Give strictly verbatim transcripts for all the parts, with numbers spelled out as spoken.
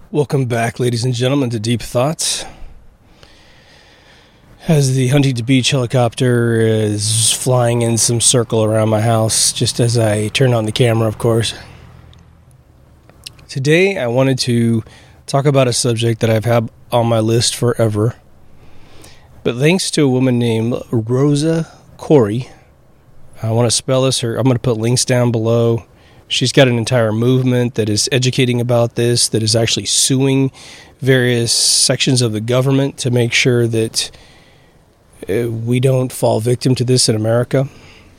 Welcome back, ladies and gentlemen, to Deep Thoughts. As the Huntington Beach helicopter is flying in some circle around my house, just as I turn on the camera, of course. Today, I wanted to talk about a subject that I've had on my list forever. But thanks to a woman named Rosa Koire, I want to spell this, her, I'm going to put links down below. She's got an entire movement that is educating about this, that is actually suing various sections of the government to make sure that uh, we don't fall victim to this in America.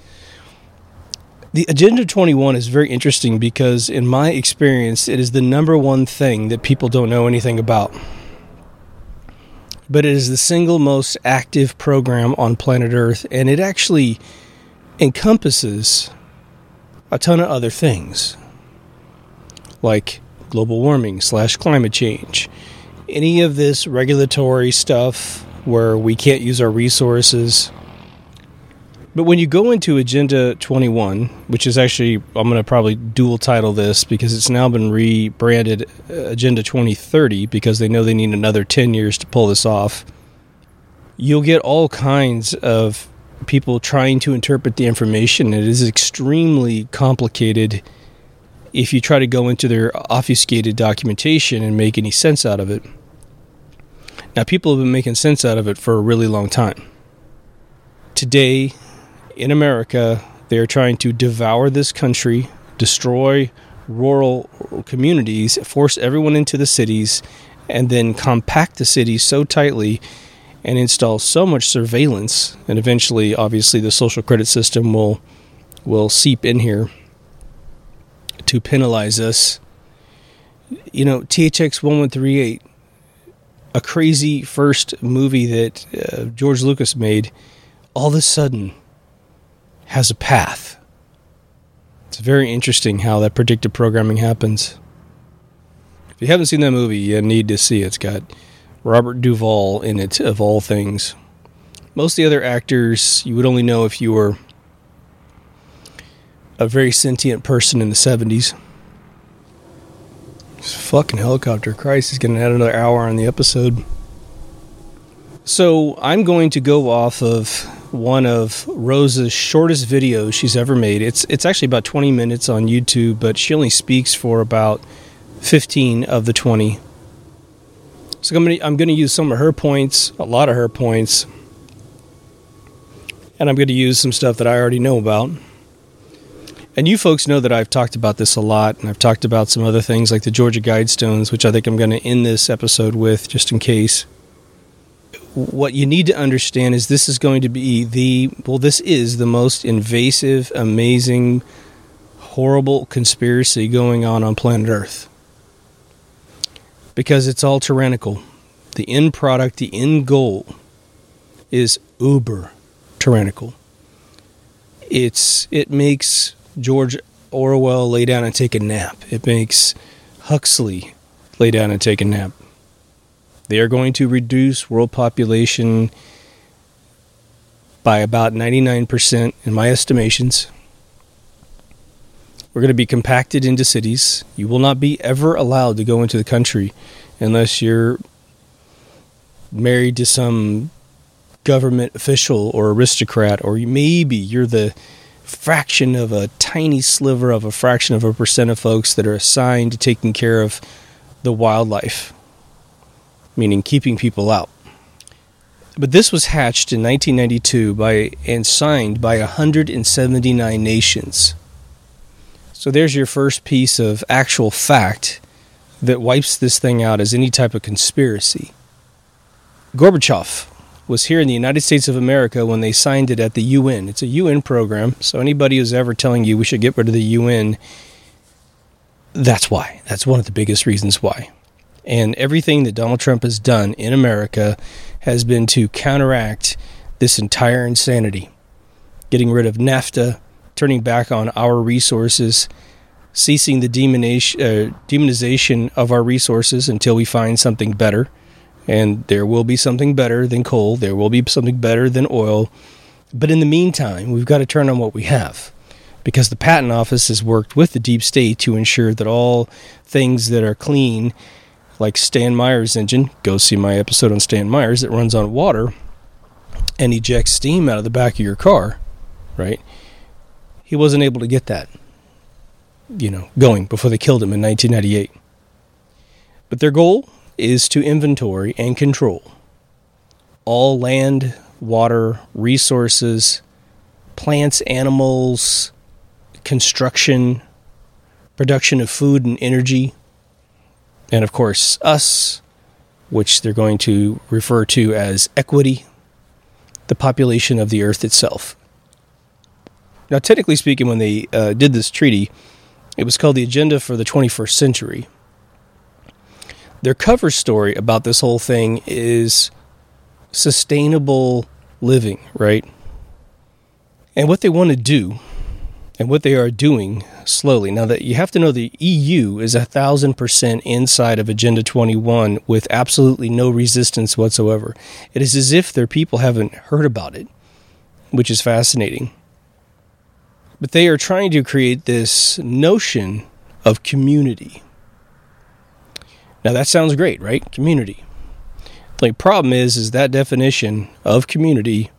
The Agenda twenty-one is very interesting because, in my experience, it is the number one thing that people don't know anything about. But it is the single most active program on planet Earth, and it actually encompasses a ton of other things, like global warming slash climate change. Any of this regulatory stuff where we can't use our resources. But when you go into Agenda twenty-one, which is actually, I'm going to probably dual title this because it's now been rebranded Agenda twenty thirty because they know they need another ten years to pull this off. You'll get all kinds of people trying to interpret the information. It is extremely complicated if you try to go into their obfuscated documentation and make any sense out of it. Now, people have been making sense out of it for a really long time. Today, in America, they are trying to devour this country, destroy rural communities, force everyone into the cities, and then compact the cities so tightly and install so much surveillance, and eventually, obviously, the social credit system will will seep in here to penalize us. You know, T H X eleven thirty-eight, a crazy first movie that uh, George Lucas made, all of a sudden has a path. It's very interesting how that predictive programming happens. If you haven't seen that movie, you need to see it. It's got Robert Duvall in it, of all things. Most of the other actors you would only know if you were a very sentient person in the seventies. This fucking helicopter. Christ, he's going to add another hour on the episode. So I'm going to go off of one of Rosa's shortest videos she's ever made. It's it's actually about twenty minutes on YouTube, but she only speaks for about fifteen of the twenty. So I'm going to I'm going to use some of her points, a lot of her points, and I'm going to use some stuff that I already know about. And you folks know that I've talked about this a lot, and I've talked about some other things like the Georgia Guidestones, which I think I'm going to end this episode with, just in case. What you need to understand is this is going to be the, well, this is the most invasive, amazing, horrible conspiracy going on on planet Earth. Because it's all tyrannical. The end product, the end goal is uber tyrannical. It's it makes George Orwell lay down and take a nap. It makes Huxley lay down and take a nap. They are going to reduce world population by about ninety-nine percent in my estimations. We're going to be compacted into cities. You will not be ever allowed to go into the country unless you're married to some government official or aristocrat, or maybe you're the fraction of a tiny sliver of a fraction of a percent of folks that are assigned to taking care of the wildlife, meaning keeping people out. But this was hatched in nineteen ninety-two by and signed by one hundred seventy-nine nations. So there's your first piece of actual fact that wipes this thing out as any type of conspiracy. Gorbachev was here in the United States of America when they signed it at the U N. It's a U N program, so anybody who's ever telling you we should get rid of the U N, that's why. That's one of the biggest reasons why. And everything that Donald Trump has done in America has been to counteract this entire insanity. Getting rid of NAFTA, turning back on our resources, ceasing the demonization, uh, demonization of our resources until we find something better. And there will be something better than coal. There will be something better than oil. But in the meantime, we've got to turn on what we have. Because the Patent Office has worked with the deep state to ensure that all things that are clean like Stan Meyer's engine, go see my episode on Stan Meyer's, that runs on water and ejects steam out of the back of your car, right? He wasn't able to get that, you know, going before they killed him in nineteen ninety-eight. But their goal is to inventory and control all land, water, resources, plants, animals, construction, production of food and energy, and of course us, which they're going to refer to as equity, the population of the earth itself. Now, technically speaking, when they uh, did this treaty, it was called the Agenda for the twenty-first Century. Their cover story about this whole thing is sustainable living, right? And what they want to do, and what they are doing slowly. Now, that you have to know, the E U is a thousand percent inside of Agenda twenty-one with absolutely no resistance whatsoever. It is as if their people haven't heard about it, which is fascinating. But they are trying to create this notion of community. Now, that sounds great, right? Community. The problem is, is that definition of community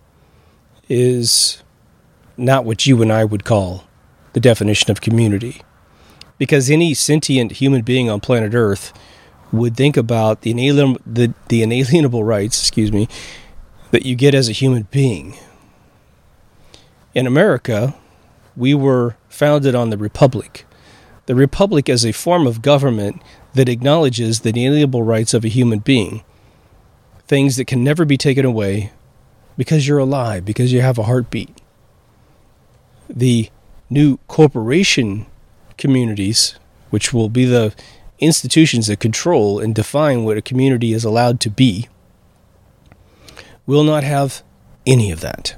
is not what you and I would call the definition of community. Because any sentient human being on planet Earth would think about the inalienable, the, the inalienable rights, excuse me, that you get as a human being. In America, we were founded on the Republic. The Republic is a form of government that acknowledges the inalienable rights of a human being. Things that can never be taken away because you're alive, because you have a heartbeat. The new corporation communities, which will be the institutions that control and define what a community is allowed to be, will not have any of that.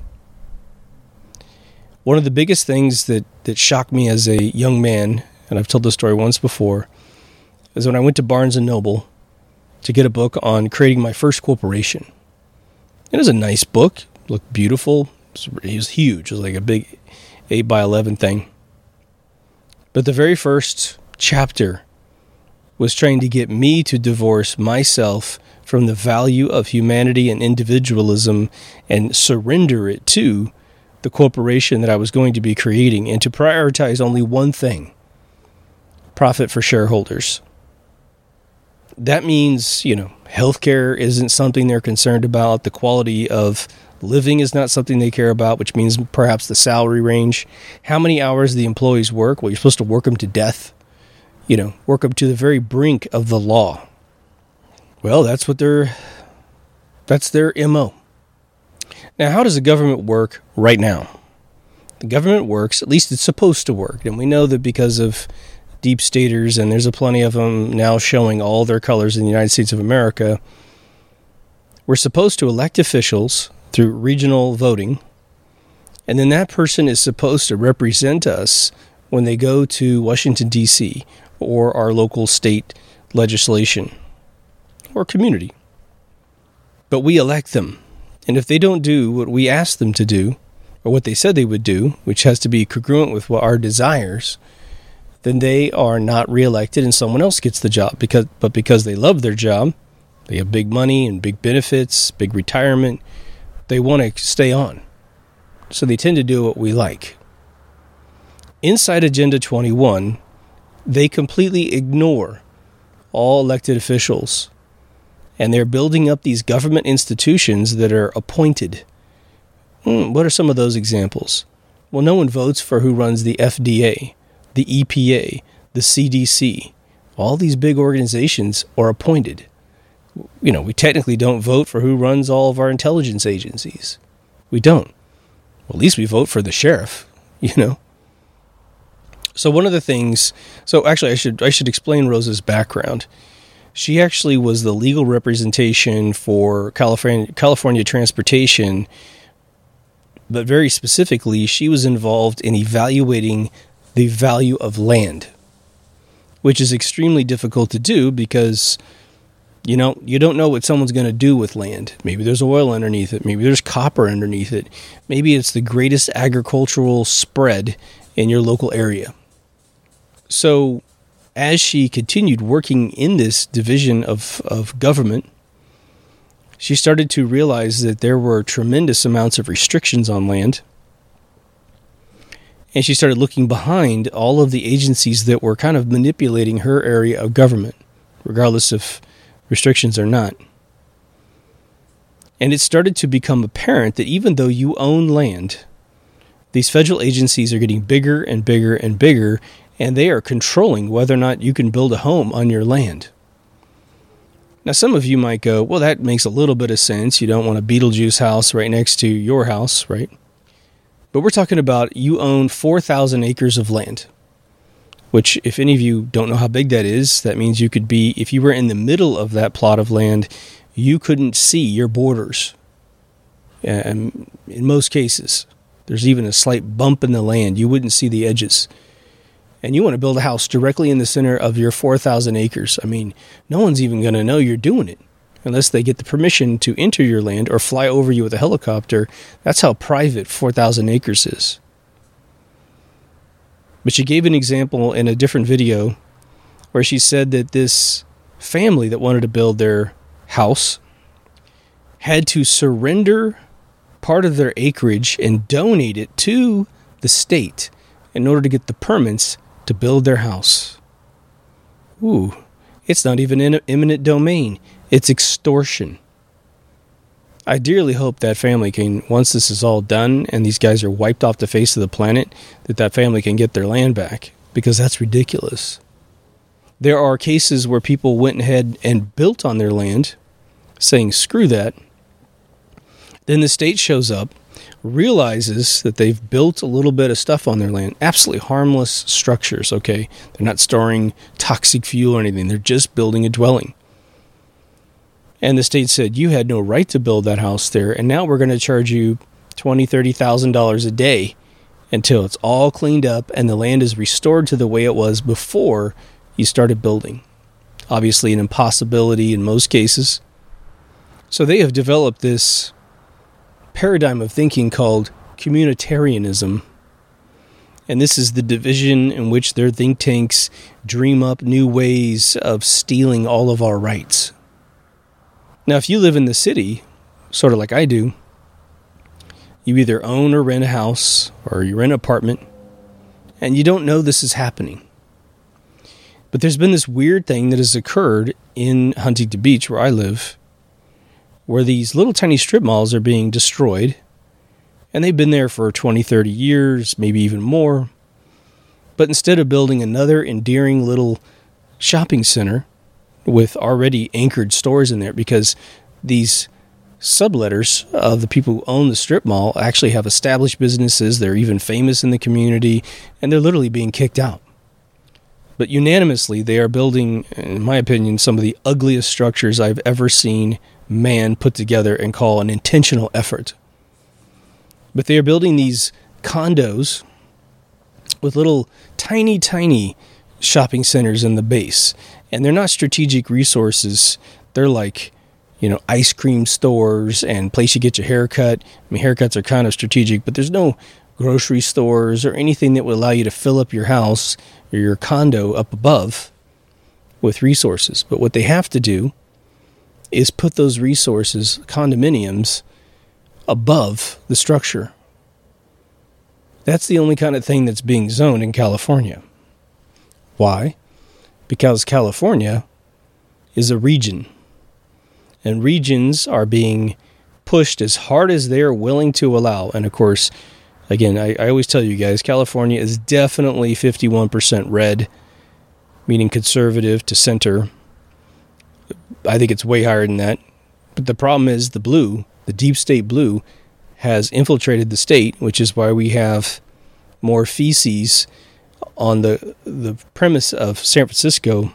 One of the biggest things that, that shocked me as a young man, and I've told this story once before, is when I went to Barnes and Noble to get a book on creating my first corporation. It was a nice book, it looked beautiful, it was, it was huge, it was like a big eight by eleven thing. But the very first chapter was trying to get me to divorce myself from the value of humanity and individualism and surrender it to the corporation that I was going to be creating, and to prioritize only one thing: profit for shareholders. That means, you know, healthcare isn't something they're concerned about. The quality of living is not something they care about, which means perhaps the salary range. How many hours the employees work? Well, you're supposed to work them to death. You know, work them to the very brink of the law. Well, that's what they're, that's their M O. Now, how does the government work right now? The government works, at least it's supposed to work. And we know that because of deep staters, and there's a plenty of them now showing all their colors in the United States of America, we're supposed to elect officials through regional voting, and then that person is supposed to represent us when they go to Washington, D C, or our local state legislation, or community. But we elect them. And if they don't do what we ask them to do, or what they said they would do, which has to be congruent with what our desires, then they are not reelected and someone else gets the job. Because, but because they love their job, they have big money and big benefits, big retirement, they want to stay on. So they tend to do what we like. Inside Agenda twenty-one, they completely ignore all elected officials. And they're building up these government institutions that are appointed. Hmm, what are some of those examples? Well, no one votes for who runs the F D A, the E P A, the C D C. All these big organizations are appointed. You know, we technically don't vote for who runs all of our intelligence agencies. We don't. Well, at least we vote for the sheriff, you know. So one of the things, so actually I should I should explain Rosa's background. She actually was the legal representation for California, California Transportation, but very specifically, she was involved in evaluating the value of land, which is extremely difficult to do because, you know, you don't know what someone's going to do with land. Maybe there's oil underneath it. Maybe there's copper underneath it. Maybe it's the greatest agricultural spread in your local area. So as she continued working in this division of, of government, she started to realize that there were tremendous amounts of restrictions on land. And she started looking behind all of the agencies that were kind of manipulating her area of government, regardless of restrictions or not. And it started to become apparent that even though you own land, these federal agencies are getting bigger and bigger and bigger, and they are controlling whether or not you can build a home on your land. Now, some of you might go, well, that makes a little bit of sense. You don't want a Beetlejuice house right next to your house, right? But we're talking about you own four thousand acres of land, which if any of you don't know how big that is, that means you could be, if you were in the middle of that plot of land, you couldn't see your borders. And in most cases, there's even a slight bump in the land. You wouldn't see the edges. And you want to build a house directly in the center of your four thousand acres. I mean, no one's even going to know you're doing it unless they get the permission to enter your land or fly over you with a helicopter. That's how private four thousand acres is. But she gave an example in a different video where she said that this family that wanted to build their house had to surrender part of their acreage and donate it to the state in order to get the permits to build their house. Ooh, it's not even in eminent domain. It's extortion. I dearly hope that family can, once this is all done and these guys are wiped off the face of the planet, that that family can get their land back, because that's ridiculous. There are cases where people went ahead and built on their land, saying, screw that. Then the state shows up, realizes that they've built a little bit of stuff on their land, absolutely harmless structures, okay? They're not storing toxic fuel or anything. They're just building a dwelling. And the state said, you had no right to build that house there, and now we're going to charge you twenty thousand dollars, thirty thousand dollars a day until it's all cleaned up and the land is restored to the way it was before you started building. Obviously an impossibility in most cases. So they have developed this paradigm of thinking called communitarianism. And this is the division in which their think tanks dream up new ways of stealing all of our rights. Now, if you live in the city, sort of like I do, you either own or rent a house or you rent an apartment, and you don't know this is happening. But there's been this weird thing that has occurred in Huntington Beach, where I live, where these little tiny strip malls are being destroyed, and they've been there for twenty, thirty years, maybe even more. But instead of building another endearing little shopping center with already anchored stores in there, because these subletters of the people who own the strip mall actually have established businesses, they're even famous in the community, and they're literally being kicked out. But unanimously, they are building, in my opinion, some of the ugliest structures I've ever seen man put together and call an intentional effort. But they are building these condos with little tiny, tiny shopping centers in the base. And they're not strategic resources. They're like, you know, ice cream stores and place you get your hair cut. I mean, haircuts are kind of strategic, but there's no grocery stores or anything that would allow you to fill up your house or your condo up above with resources. But what they have to do is put those resources, condominiums, above the structure. That's the only kind of thing that's being zoned in California. Why? Because California is a region. And regions are being pushed as hard as they are willing to allow. And of course, again, I, I always tell you guys, California is definitely fifty-one percent red, meaning conservative to center. I think it's way higher than that. But the problem is the blue, the deep state blue, has infiltrated the state, which is why we have more feces on the the premise of San Francisco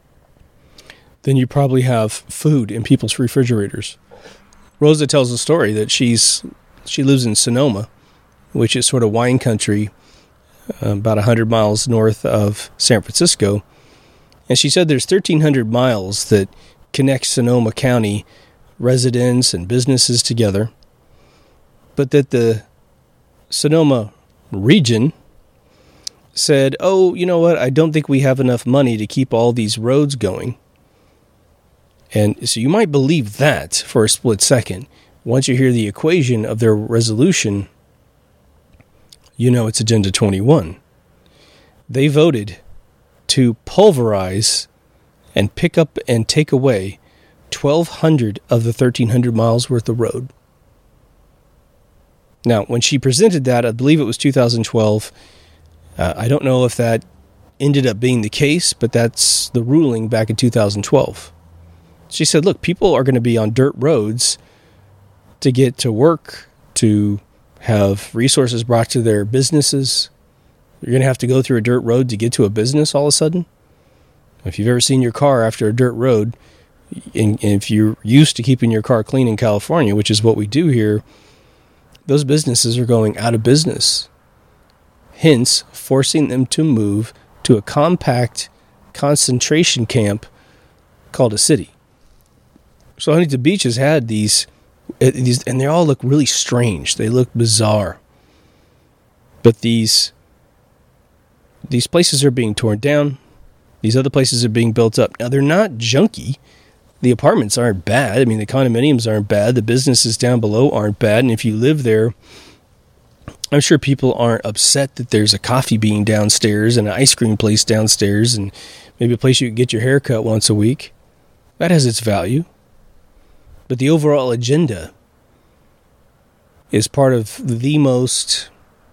than you probably have food in people's refrigerators. Rosa tells a story that she's she lives in Sonoma, which is sort of wine country, uh, about one hundred miles north of San Francisco. And she said there's thirteen hundred miles that connect Sonoma County residents and businesses together, but that the Sonoma region said, oh, you know what? I don't think we have enough money to keep all these roads going. And so you might believe that for a split second. Once you hear the equation of their resolution, you know it's Agenda twenty-one. They voted to pulverize and pick up and take away twelve hundred of the thirteen hundred miles worth of road. Now, when she presented that, I believe it was two thousand twelve. Uh, I don't know if that ended up being the case, but that's the ruling back in two thousand twelve. She said, look, people are going to be on dirt roads to get to work, to have resources brought to their businesses. You're going to have to go through a dirt road to get to a business all of a sudden. If you've ever seen your car after a dirt road, and if you're used to keeping your car clean in California, which is what we do here, those businesses are going out of business. Hence, forcing them to move to a compact concentration camp called a city. So Huntington Beach has had these, these, and they all look really strange. They look bizarre. But these, these places are being torn down. These other places are being built up. Now, they're not junky. The apartments aren't bad. I mean, the condominiums aren't bad. The businesses down below aren't bad. And if you live there, I'm sure people aren't upset that there's a coffee bean downstairs and an ice cream place downstairs and maybe a place you can get your hair cut once a week. That has its value. But the overall agenda is part of the most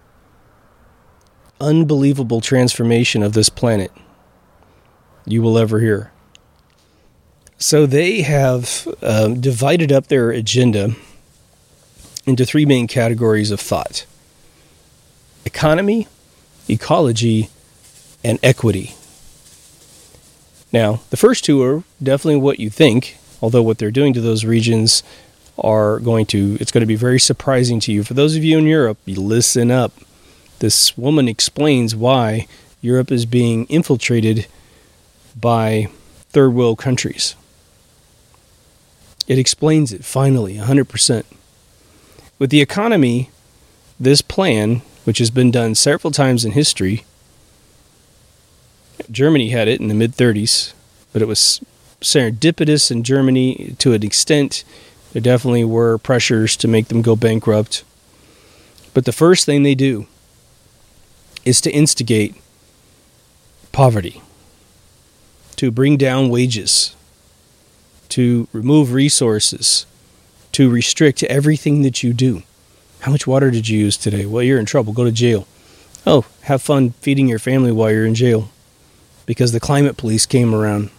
unbelievable transformation of this planet you will ever hear. So they have um, divided up their agenda into three main categories of thought: economy, ecology, and equity. Now, the first two are definitely what you think, although what they're doing to those regions are going to, it's going to be very surprising to you. For those of you in Europe, you listen up. This woman explains why Europe is being infiltrated by third world countries. It explains it, finally, one hundred percent. With the economy, this plan, which has been done several times in history, Germany had it in the mid-thirties, but it was serendipitous in Germany to an extent. There definitely were pressures to make them go bankrupt. But the first thing they do is to instigate poverty, to bring down wages, to remove resources, to restrict everything that you do. How much water did you use today? Well, you're in trouble. Go to jail. Oh, have fun feeding your family while you're in jail because the climate police came around.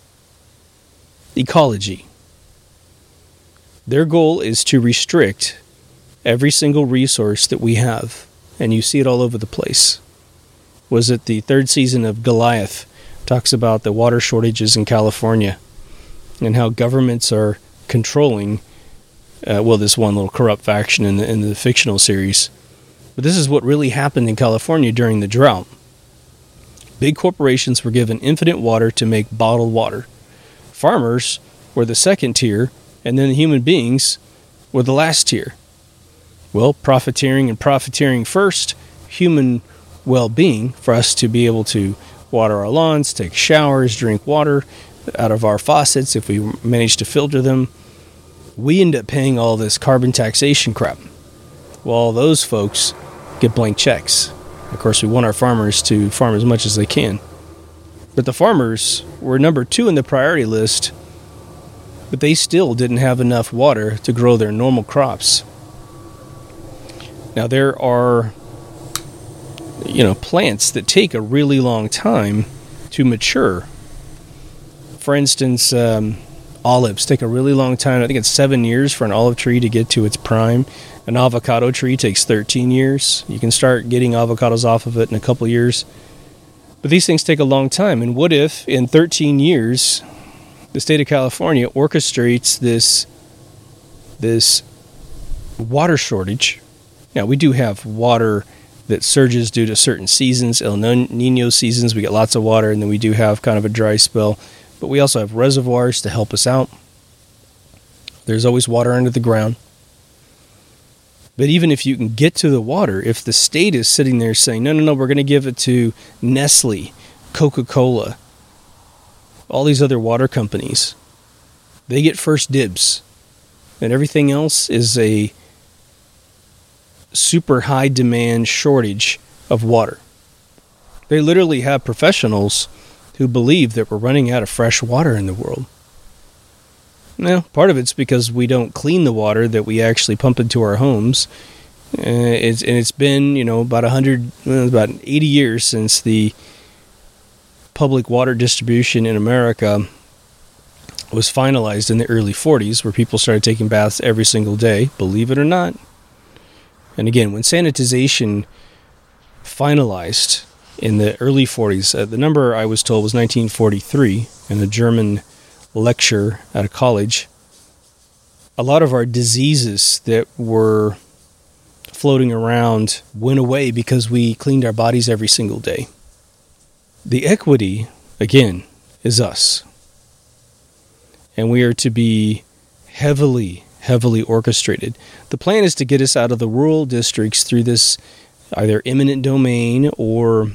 Ecology. Their goal is to restrict every single resource that we have, and you see it all over the place. Was it the third season of Goliath? Talks about the water shortages in California and how governments are controlling, uh, well, this one little corrupt faction in the, in the fictional series. But this is what really happened in California during the drought. Big corporations were given infinite water to make bottled water. Farmers were the second tier, and then the human beings were the last tier. Well, profiteering and profiteering first, human well-being for us to be able to water our lawns, take showers, drink water out of our faucets if we manage to filter them. We end up paying all this carbon taxation crap, while those folks get blank checks. Of course, we want our farmers to farm as much as they can. But the farmers were number two in the priority list, but they still didn't have enough water to grow their normal crops. Now, there are, you know, plants that take a really long time to mature. For instance, um, olives take a really long time. I think it's seven years for an olive tree to get to its prime. An avocado tree takes thirteen years. You can start getting avocados off of it in a couple years. But these things take a long time. And what if in thirteen years, the state of California orchestrates this, this water shortage? Now, we do have water that surges due to certain seasons, El Nino seasons. We get lots of water, and then we do have kind of a dry spell. But we also have reservoirs to help us out. There's always water under the ground. But even if you can get to the water, if the state is sitting there saying, no, no, no, we're going to give it to Nestle, Coca-Cola, all these other water companies, they get first dibs. And everything else is a super high demand shortage of water. They literally have professionals who believe that we're running out of fresh water in the world. Now, part of it's because we don't clean the water that we actually pump into our homes. Uh, it's, and it's been, you know, about one hundred, well, about eighty years since the public water distribution in America was finalized in the early forties, where people started taking baths every single day, believe it or not. And again, when sanitization finalized in the early forties, uh, the number I was told was nineteen forty-three, in a German lecture at a college. A lot of our diseases that were floating around went away because we cleaned our bodies every single day. The equity, again, is us. And we are to be heavily, heavily orchestrated. The plan is to get us out of the rural districts through this either eminent domain or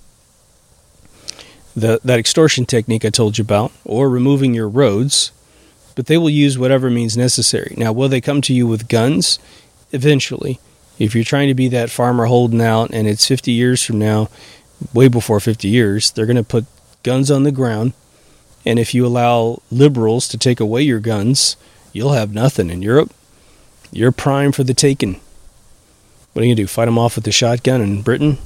the, that extortion technique I told you about, or removing your roads. But they will use whatever means necessary. Now, will they come to you with guns? Eventually. If you're trying to be that farmer holding out and it's fifty years from now, way before fifty years, they're going to put guns on the ground. And if you allow liberals to take away your guns, you'll have nothing. In Europe, you're prime for the taking. What are you going to do, fight them off with the shotgun in Britain?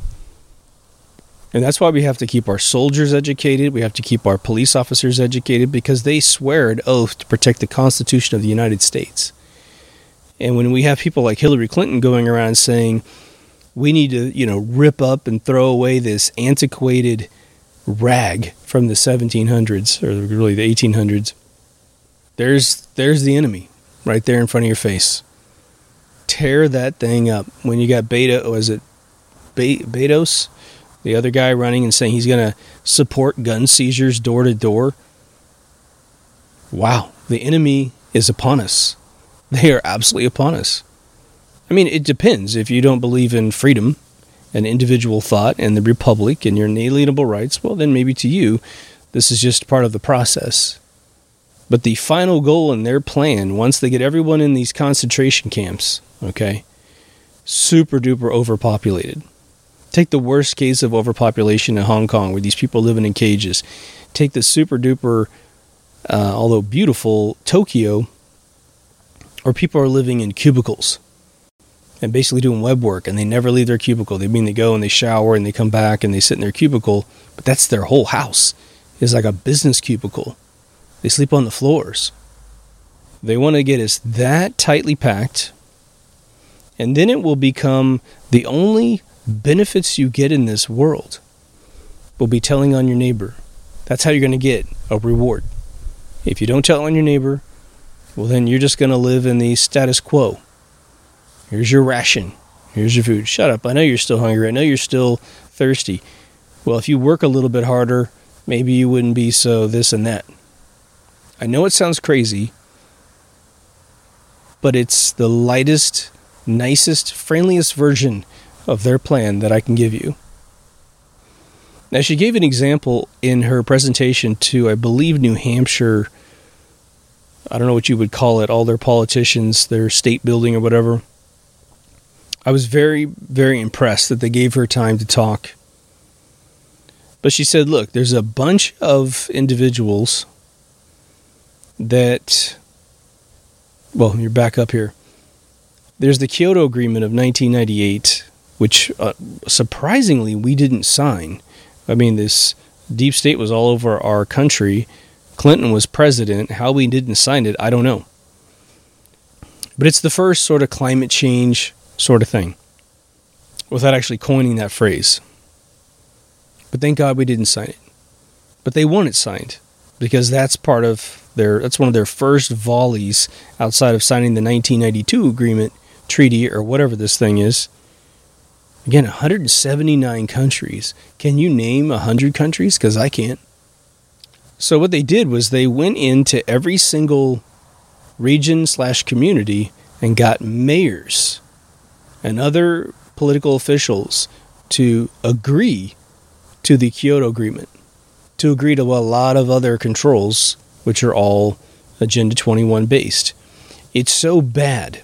And that's why we have to keep our soldiers educated. We have to keep our police officers educated, because they swear an oath to protect the Constitution of the United States. And when we have people like Hillary Clinton going around saying, we need to, you know, rip up and throw away this antiquated rag from the seventeen hundreds, or really the eighteen hundreds, there's there's the enemy right there in front of your face. Tear that thing up. When you got Beta, was it Be- Betos, the other guy running and saying he's going to support gun seizures door to door. Wow, the enemy is upon us. They are absolutely upon us. I mean, it depends. If you don't believe in freedom and individual thought and the republic and your inalienable rights, well, then maybe to you, this is just part of the process. But the final goal in their plan, once they get everyone in these concentration camps, okay, super duper overpopulated. Take the worst case of overpopulation in Hong Kong, where these people living in cages. Take the super duper, uh, although beautiful, Tokyo, where people are living in cubicles and basically doing web work, and they never leave their cubicle. They mean they go and they shower and they come back and they sit in their cubicle, but that's their whole house. It's like a business cubicle. They sleep on the floors. They want to get us that tightly packed, and then it will become the only benefits you get in this world will be telling on your neighbor. That's how you're going to get a reward. If you don't tell on your neighbor, well, then you're just going to live in the status quo. Here's your ration. Here's your food. Shut up. I know you're still hungry. I know you're still thirsty. Well, if you work a little bit harder, maybe you wouldn't be so this and that. I know it sounds crazy, but it's the lightest, nicest, friendliest version of their plan that I can give you. Now, she gave an example in her presentation to, I believe, New Hampshire. I don't know what you would call it, all their politicians, their state building or whatever. I was very, very impressed that they gave her time to talk. But she said, look, there's a bunch of individuals that, well, you're back up here. There's the Kyoto Agreement of nineteen ninety-eight, which uh, surprisingly we didn't sign. I mean, this deep state was all over our country. Clinton was president. How we didn't sign it, I don't know. But it's the first sort of climate change sort of thing, without actually coining that phrase. But thank God we didn't sign it. But they want it signed, because that's part of their, that's one of their first volleys outside of signing the nineteen ninety-two agreement, treaty, or whatever this thing is. Again, one hundred seventy-nine countries. Can you name one hundred countries? Because I can't. So what they did was they went into every single region slash community and got mayors and other political officials to agree to the Kyoto Agreement, to agree to a lot of other controls, which are all Agenda twenty-one based. It's so bad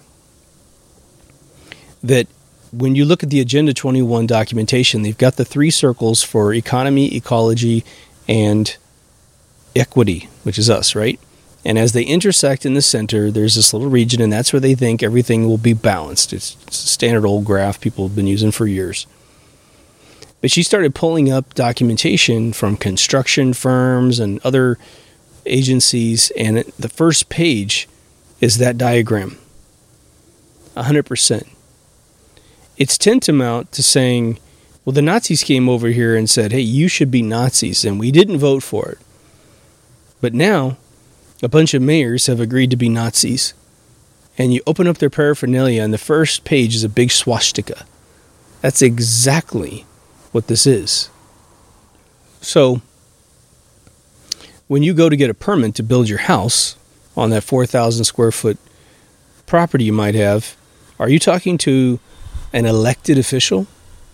that when you look at the Agenda twenty-one documentation, they've got the three circles for economy, ecology, and equity, which is us, right? And as they intersect in the center, there's this little region, and that's where they think everything will be balanced. It's, it's a standard old graph people have been using for years. But she started pulling up documentation from construction firms and other agencies, and it, the first page is that diagram. one hundred percent. It's tantamount to saying, well, the Nazis came over here and said, hey, you should be Nazis, and we didn't vote for it. But now, a bunch of mayors have agreed to be Nazis. And you open up their paraphernalia, and the first page is a big swastika. That's exactly what this is. So, when you go to get a permit to build your house on that four thousand square foot property you might have, are you talking to an elected official?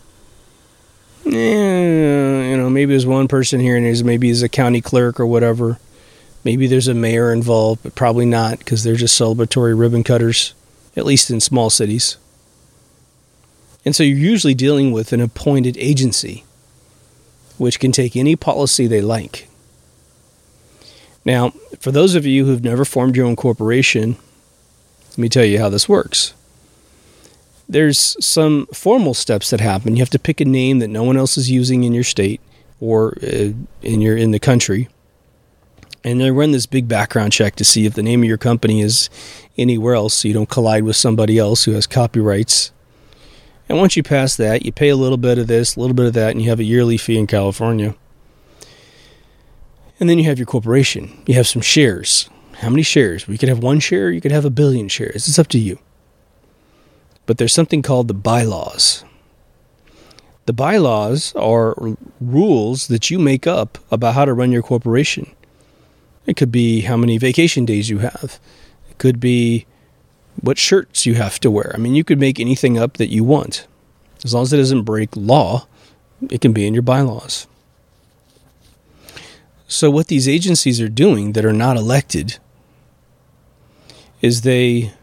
Eh, you know, maybe there's one person here, and there's maybe there's a county clerk or whatever. Maybe there's a mayor involved, but probably not, because they're just celebratory ribbon cutters, at least in small cities. And so you're usually dealing with an appointed agency, which can take any policy they like. Now, for those of you who've never formed your own corporation, let me tell you how this works. There's some formal steps that happen. You have to pick a name that no one else is using in your state or uh, in your in the country. And they run this big background check to see if the name of your company is anywhere else, so you don't collide with somebody else who has copyrights. And once you pass that, you pay a little bit of this, a little bit of that, and you have a yearly fee in California. And then you have your corporation. You have some shares. How many shares? Well, you could have one share, you could have a billion shares. It's up to you. But there's something called the bylaws. The bylaws are rules that you make up about how to run your corporation. It could be how many vacation days you have. It could be what shirts you have to wear. I mean, you could make anything up that you want. As long as it doesn't break law, it can be in your bylaws. So what these agencies are doing that are not elected is they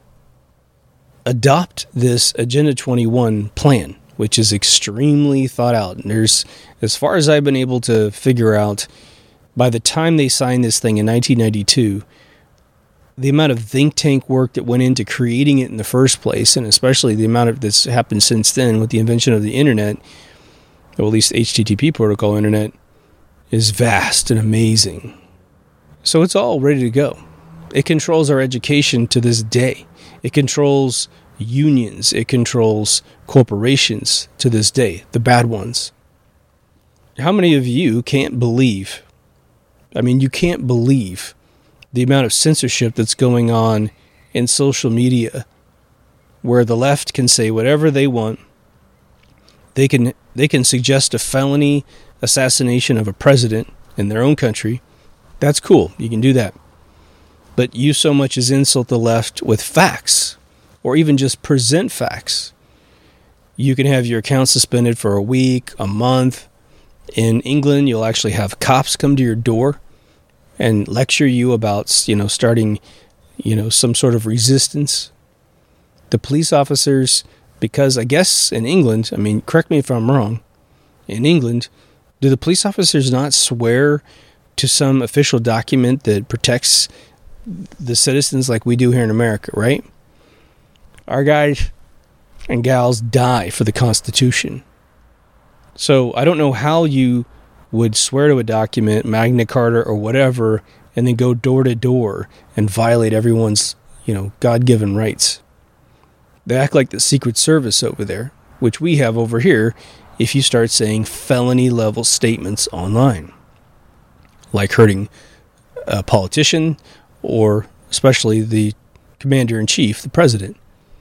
adopt this Agenda twenty-one plan, which is extremely thought out. And there's, as far as I've been able to figure out, by the time they signed this thing in nineteen ninety-two, the amount of think tank work that went into creating it in the first place, and especially the amount of that's happened since then with the invention of the internet, or at least H T T P protocol internet, is vast and amazing. So it's all ready to go. It controls our education to this day. It controls unions. It controls corporations to this day, the bad ones. How many of you can't believe, I mean, you can't believe the amount of censorship that's going on in social media, where the left can say whatever they want. They can they can suggest a felony assassination of a president in their own country. That's cool. You can do that. But you so much as insult the left with facts, or even just present facts. You can have your account suspended for a week, a month. In England, you'll actually have cops come to your door and lecture you about, you know, starting, you know, some sort of resistance. The police officers, because I guess in England, I mean, correct me if I'm wrong, in England, do the police officers not swear to some official document that protects the citizens like we do here in America, right? Our guys and gals die for the Constitution. So I don't know how you would swear to a document, Magna Carta or whatever, and then go door to door and violate everyone's, you know, God-given rights. They act like the Secret Service over there, which we have over here if you start saying felony-level statements online, like hurting a politician or especially the commander-in-chief, the president.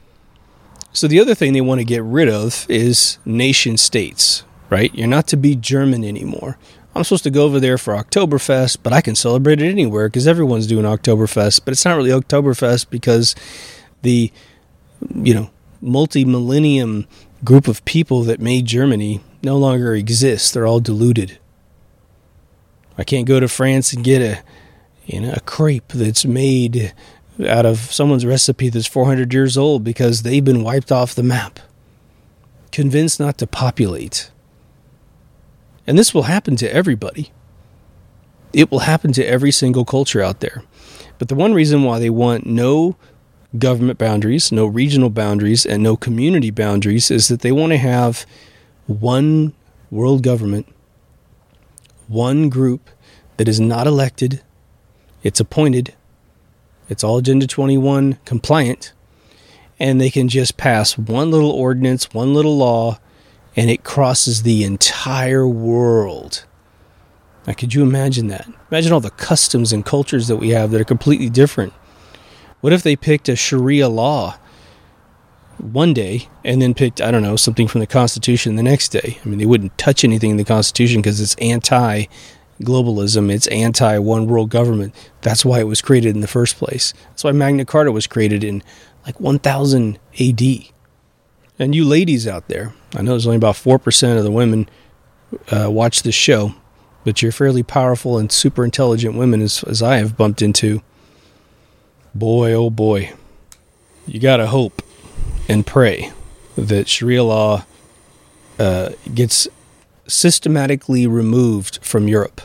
So the other thing they want to get rid of is nation-states, right? You're not to be German anymore. I'm supposed to go over there for Oktoberfest, but I can celebrate it anywhere because everyone's doing Oktoberfest. But it's not really Oktoberfest because the you know, multi-millennium group of people that made Germany no longer exist. They're all diluted. I can't go to France and get a, you know, a crepe that's made out of someone's recipe that's four hundred years old because they've been wiped off the map. Convinced not to populate. And this will happen to everybody. It will happen to every single culture out there. But the one reason why they want no government boundaries, no regional boundaries, and no community boundaries is that they want to have one world government, one group that is not elected, it's appointed, it's all Agenda twenty-one compliant, and they can just pass one little ordinance, one little law, and it crosses the entire world. Now, could you imagine that? Imagine all the customs and cultures that we have that are completely different. What if they picked a Sharia law one day and then picked, I don't know, something from the Constitution the next day? I mean, they wouldn't touch anything in the Constitution because it's anti-globalism. It's anti-one world government. That's why it was created in the first place. That's why Magna Carta was created in like one thousand A D. And you ladies out there, I know there's only about four percent of the women uh, watch this show, but you're fairly powerful and super intelligent women as, as I have bumped into. Boy, oh boy, you got to hope and pray that Sharia law uh, gets systematically removed from Europe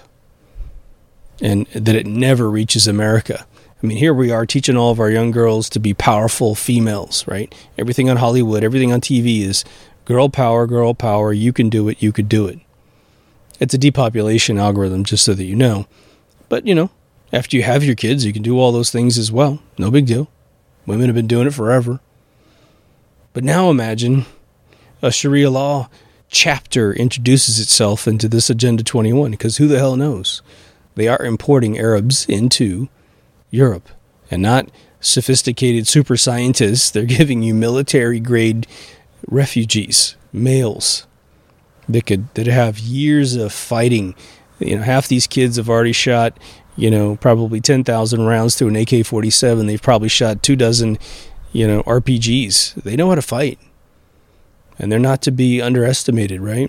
and that it never reaches America. I mean, here we are teaching all of our young girls to be powerful females, right? Everything on Hollywood, everything on T V is girl power, girl power. You can do it, you could do it. It's a depopulation algorithm, just so that you know. But, you know, after you have your kids, you can do all those things as well. No big deal. Women have been doing it forever. But now imagine a Sharia law chapter introduces itself into this Agenda twenty-one, because who the hell knows? They are importing Arabs into Europe, and not sophisticated super scientists. They're giving you military-grade refugees, males, that could that have years of fighting. You know, half these kids have already shot, you know, probably ten thousand rounds through an A K forty-seven. They've probably shot two dozen, you know, R P Gs. They know how to fight. And they're not to be underestimated, right?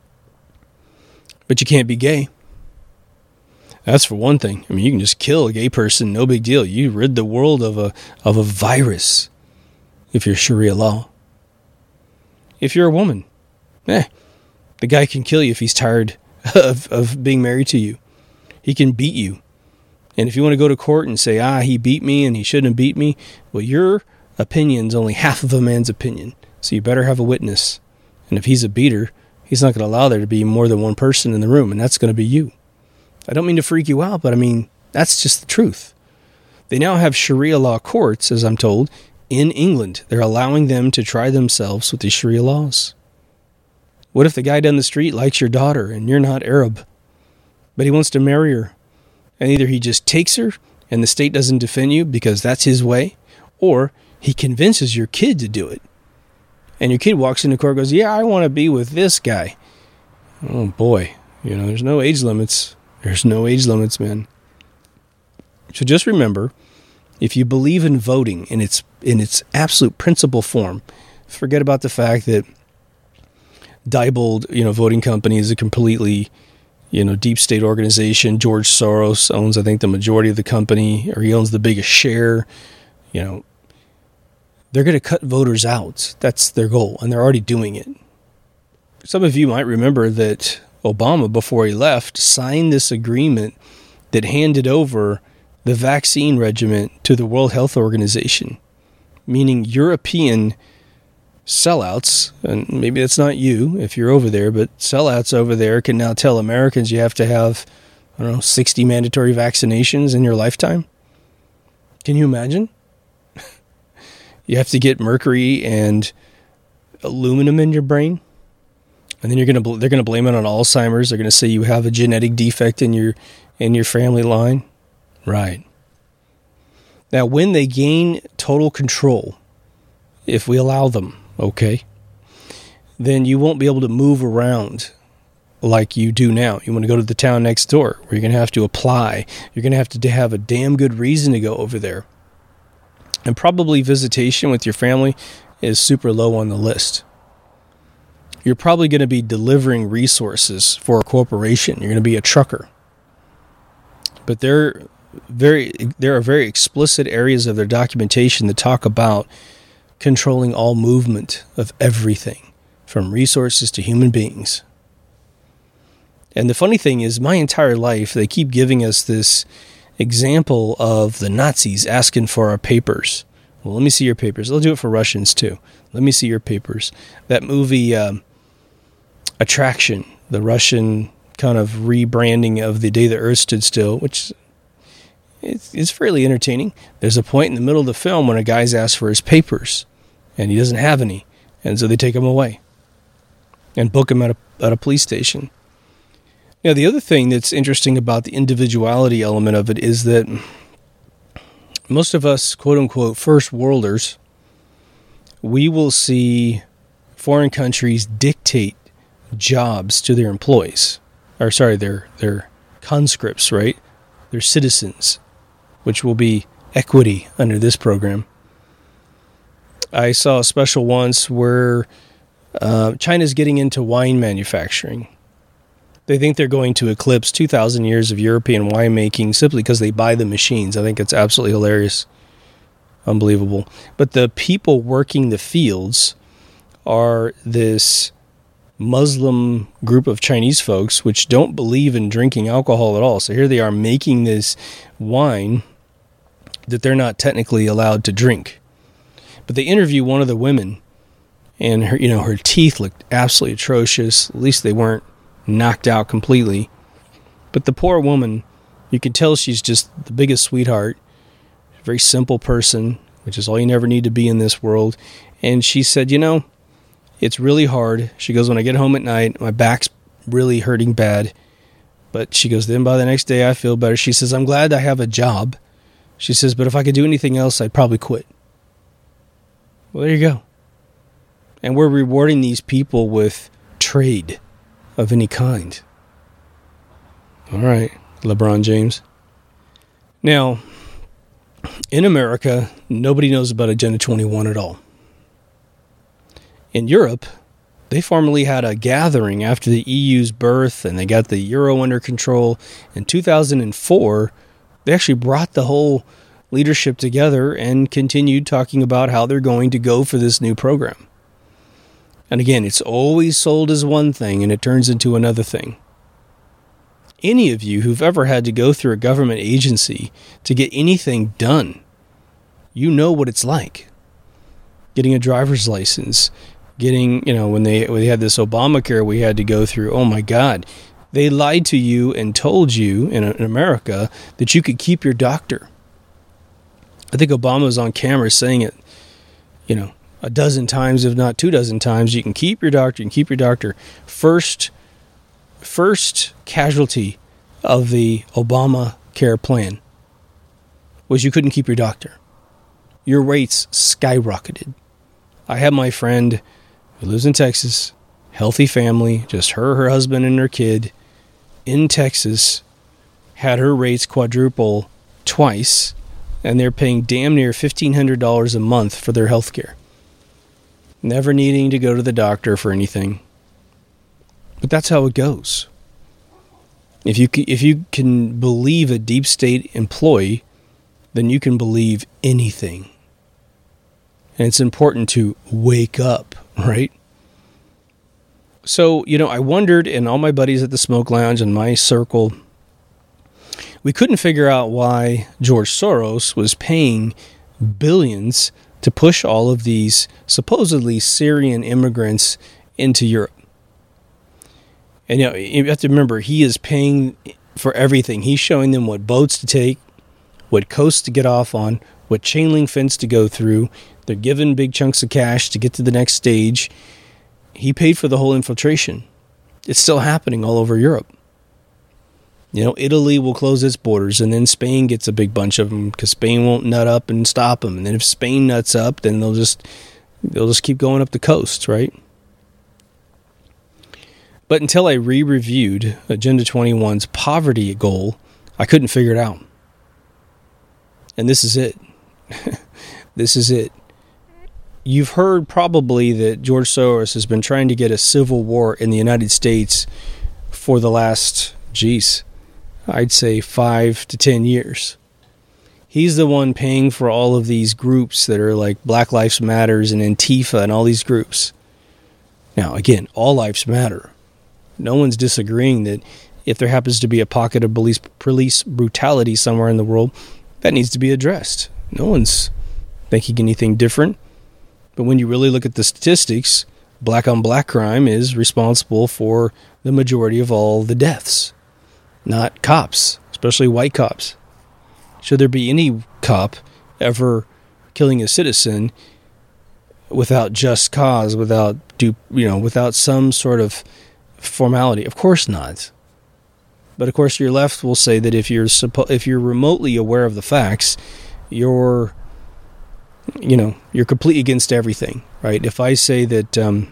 But you can't be gay. That's for one thing. I mean, you can just kill a gay person, no big deal. You rid the world of a of a virus if you're Sharia law. If you're a woman, eh, the guy can kill you if he's tired of, of being married to you. He can beat you. And if you want to go to court and say, ah, he beat me and he shouldn't have beat me, well, your opinion's only half of a man's opinion. So you better have a witness. And if he's a beater, he's not going to allow there to be more than one person in the room, and that's going to be you. I don't mean to freak you out, but I mean, that's just the truth. They now have Sharia law courts, as I'm told, in England. They're allowing them to try themselves with these Sharia laws. What if the guy down the street likes your daughter and you're not Arab, but he wants to marry her? And either he just takes her and the state doesn't defend you because that's his way, or he convinces your kid to do it. And your kid walks in the court and goes, yeah, I want to be with this guy. Oh boy, you know, there's no age limits. There's no age limits, man. So just remember, if you believe in voting in its in its absolute principle form, forget about the fact that Diebold, you know, voting company is a completely, you know, deep state organization. George Soros owns, I think, the majority of the company, or he owns the biggest share. You know, they're going to cut voters out. That's their goal, and they're already doing it. Some of you might remember that Obama, before he left, signed this agreement that handed over the vaccine regimen to the World Health Organization, meaning European sellouts, and maybe that's not you if you're over there, but sellouts over there can now tell Americans you have to have, I don't know, sixty mandatory vaccinations in your lifetime. Can you imagine? You have to get mercury and aluminum in your brain, and then you're gonna they're gonna blame it on Alzheimer's. They're gonna say you have a genetic defect in your in your family line, right? Now, when they gain total control, if we allow them, okay, then you won't be able to move around like you do now. You want to go to the town next door, where you're gonna have to apply. You're gonna have to have a damn good reason to go over there. And probably visitation with your family is super low on the list. You're probably going to be delivering resources for a corporation. You're going to be a trucker. But there, very, there are very explicit areas of their documentation that talk about controlling all movement of everything, from resources to human beings. And the funny thing is, my entire life, they keep giving us this example of the Nazis asking for our papers. Well, let me see your papers. They'll do it for Russians too. Let me see your papers. That movie, um, Attraction, the Russian kind of rebranding of The Day the Earth Stood Still, which is, is fairly entertaining. There's a point in the middle of the film when a guy's asked for his papers, and he doesn't have any, and so they take him away and book him at a, at a police station. Now, the other thing that's interesting about the individuality element of it is that most of us, quote-unquote, first worlders, we will see foreign countries dictate jobs to their employees, or sorry, their their conscripts, right? Their citizens, which will be equity under this program. I saw a special once where uh, China's getting into wine manufacturing. They think they're going to eclipse two thousand years of European winemaking simply because they buy the machines. I think it's absolutely hilarious. Unbelievable. But the people working the fields are this Muslim group of Chinese folks which don't believe in drinking alcohol at all. So here they are making this wine that they're not technically allowed to drink. But they interview one of the women, and her, you know, her teeth looked absolutely atrocious. At least they weren't knocked out completely. But the poor woman, you can tell she's just the biggest sweetheart, very simple person, which is all you never need to be in this world. And she said, you know, it's really hard. She goes, when I get home at night, my back's really hurting bad. But she goes, then by the next day I feel better. She says, I'm glad I have a job. She says, but if I could do anything else, I'd probably quit. Well, there you go. And we're rewarding these people with trade of any kind. All right, LeBron James. Now, in America, nobody knows about Agenda twenty-one at all. In Europe, they formally had a gathering after the E U's birth, and they got the euro under control. In two thousand four, they actually brought the whole leadership together and continued talking about how they're going to go for this new program. And again, it's always sold as one thing, and it turns into another thing. Any of you who've ever had to go through a government agency to get anything done, you know what it's like. Getting a driver's license, getting, you know, when they when they had this Obamacare we had to go through, oh my God, they lied to you and told you in, in America that you could keep your doctor. I think Obama was on camera saying it, you know, a dozen times, if not two dozen times. You can keep your doctor, you can keep your doctor. First, first casualty of the Obamacare plan was you couldn't keep your doctor. Your rates skyrocketed. I have my friend who lives in Texas, healthy family, just her, her husband, and her kid in Texas, had her rates quadruple twice, and they're paying damn near fifteen hundred dollars a month for their health care. Never needing to go to the doctor for anything. But that's how it goes. If you can, if you can believe a deep state employee, then you can believe anything. And it's important to wake up, right? So, you know, I wondered, and all my buddies at the Smoke Lounge and my circle, we couldn't figure out why George Soros was paying billions to push all of these supposedly Syrian immigrants into Europe. And, you know, you have to remember, he is paying for everything. He's showing them what boats to take, what coasts to get off on, what chain link fence to go through. They're given big chunks of cash to get to the next stage. He paid for the whole infiltration. It's still happening all over Europe. You know, Italy will close its borders, and then Spain gets a big bunch of them because Spain won't nut up and stop them. And then if Spain nuts up, then they'll just they'll just keep going up the coast, right? But until I re-reviewed Agenda twenty-one's poverty goal, I couldn't figure it out. And this is it. This is it. You've heard probably that George Soros has been trying to get a civil war in the United States for the last, geez, I'd say five to ten years. He's the one paying for all of these groups that are like Black Lives Matters and Antifa and all these groups. Now, again, all lives matter. No one's disagreeing that if there happens to be a pocket of police, police brutality somewhere in the world, that needs to be addressed. No one's thinking anything different. But when you really look at the statistics, black on black crime is responsible for the majority of all the deaths, not cops, especially white cops. Should there be any cop ever killing a citizen without just cause, without due, you know, without some sort of formality? Of course not. But of course, your left will say that if you're suppo- if you're remotely aware of the facts, you're, you know, you're completely against everything, right? If I say that um,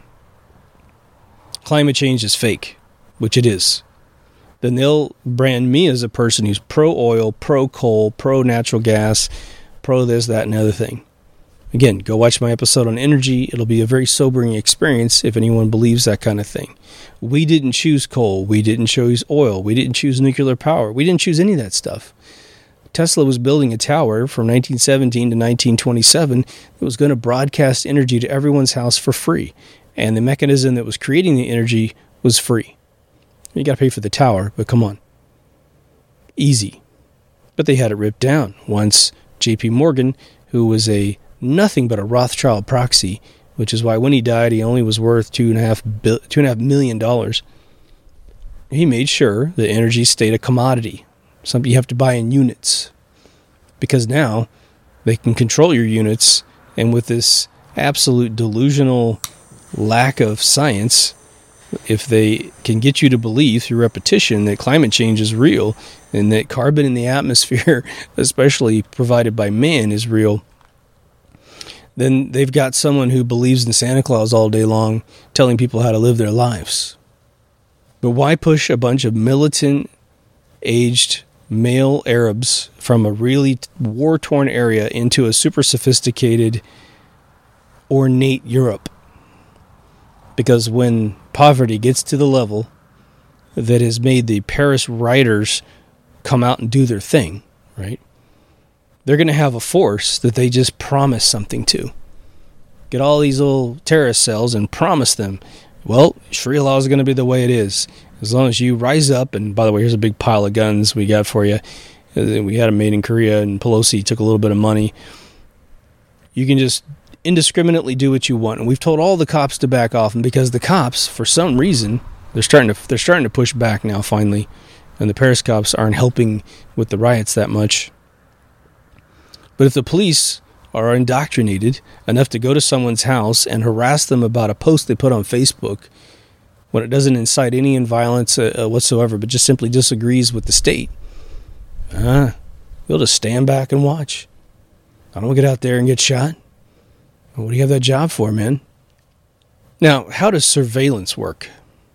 climate change is fake, which it is, then they'll brand me as a person who's pro-oil, pro-coal, pro-natural gas, pro this, that, and the other thing. Again, go watch my episode on energy. It'll be a very sobering experience if anyone believes that kind of thing. We didn't choose coal. We didn't choose oil. We didn't choose nuclear power. We didn't choose any of that stuff. Tesla was building a tower from nineteen seventeen to nineteen twenty-seven that was going to broadcast energy to everyone's house for free. And the mechanism that was creating the energy was free. You got to pay for the tower, but come on. Easy. But they had it ripped down once J P Morgan, who was a nothing but a Rothschild proxy, which is why when he died, he only was worth two and a half bil- two and a half million dollars. He made sure that energy stayed a commodity, something you have to buy in units, because now they can control your units. And with this absolute delusional lack of science, if they can get you to believe through repetition that climate change is real and that carbon in the atmosphere, especially provided by man, is real, then they've got someone who believes in Santa Claus all day long telling people how to live their lives. But why push a bunch of militant, aged male Arabs from a really war-torn area into a super sophisticated, ornate Europe? Because when poverty gets to the level that has made the Paris rioters come out and do their thing, right? They're going to have a force that they just promise something to. Get all these little terrorist cells and promise them, well, Sharia law is going to be the way it is. As long as you rise up, and by the way, here's a big pile of guns we got for you. We had them made in Korea, and Pelosi took a little bit of money. You can just indiscriminately do what you want. And we've told all the cops to back off, and because the cops, for some reason, they're starting to they're starting to push back now, finally. And the Paris cops aren't helping with the riots that much. But if the police are indoctrinated enough to go to someone's house and harass them about a post they put on Facebook when it doesn't incite any violence uh, whatsoever, but just simply disagrees with the state, ah, you'll just stand back and watch. I don't get out there and get shot. What do you have that job for, man? Now, how does surveillance work?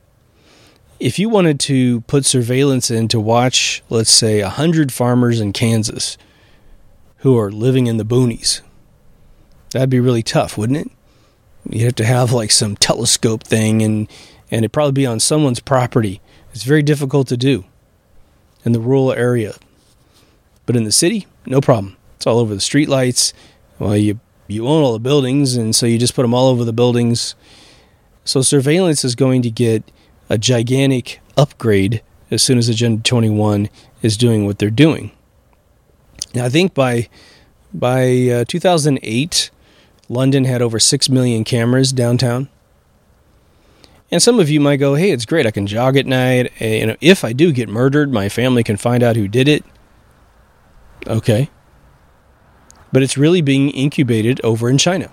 If you wanted to put surveillance in to watch, let's say, a hundred farmers in Kansas who are living in the boonies, that'd be really tough, wouldn't it? You'd have to have like some telescope thing, and, and it'd probably be on someone's property. It's very difficult to do in the rural area. But in the city, no problem. It's all over the streetlights. Well, you, you own all the buildings, and so you just put them all over the buildings. So surveillance is going to get a gigantic upgrade as soon as Agenda twenty-one is doing what they're doing. Now, I think by by uh, two thousand eight, London had over six million cameras downtown. And some of you might go, hey, it's great. I can jog at night. And, you know, if I do get murdered, my family can find out who did it. Okay. But it's really being incubated over in China.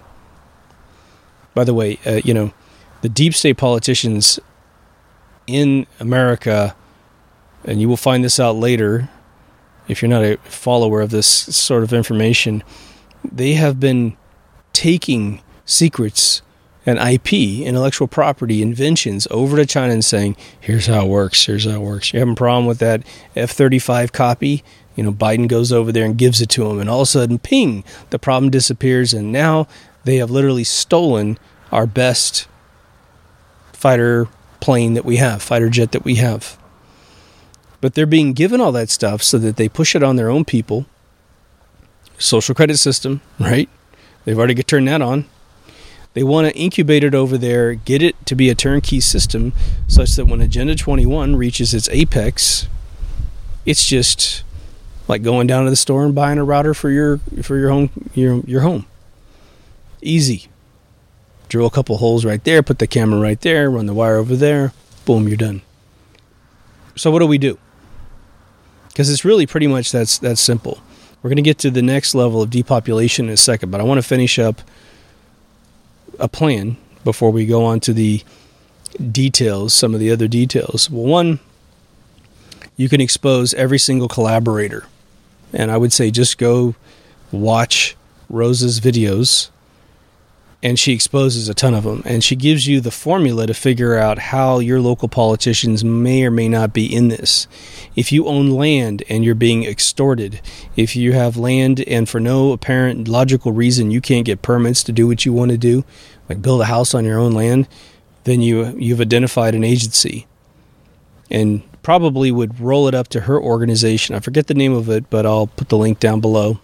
By the way, uh, you know, the deep state politicians in America, and you will find this out later if you're not a follower of this sort of information, they have been taking secrets and I P, intellectual property, inventions, over to China and saying, here's how it works, here's how it works. You having a problem with that F thirty-five copy? You know, Biden goes over there and gives it to them, and all of a sudden, ping, the problem disappears, and now they have literally stolen our best fighter plane that we have, fighter jet that we have. But they're being given all that stuff so that they push it on their own people. Social credit system, right? They've already got turned that on. They want to incubate it over there, get it to be a turnkey system such that when Agenda twenty-one reaches its apex, it's just like going down to the store and buying a router for your for your home your your home. Easy. Drill a couple holes right there, put the camera right there, run the wire over there, boom, you're done. So what do we do? Because it's really pretty much that's that's simple. We're going to get to the next level of depopulation in a second, but I want to finish up a plan before we go on to the details, some of the other details. Well, one, you can expose every single collaborator. And I would say just go watch Rosa's videos, and she exposes a ton of them. And she gives you the formula to figure out how your local politicians may or may not be in this. If you own land and you're being extorted, if you have land and for no apparent logical reason you can't get permits to do what you want to do, like build a house on your own land, then you, you've identified an agency. And probably would roll it up to her organization. I forget the name of it, but I'll put the link down below.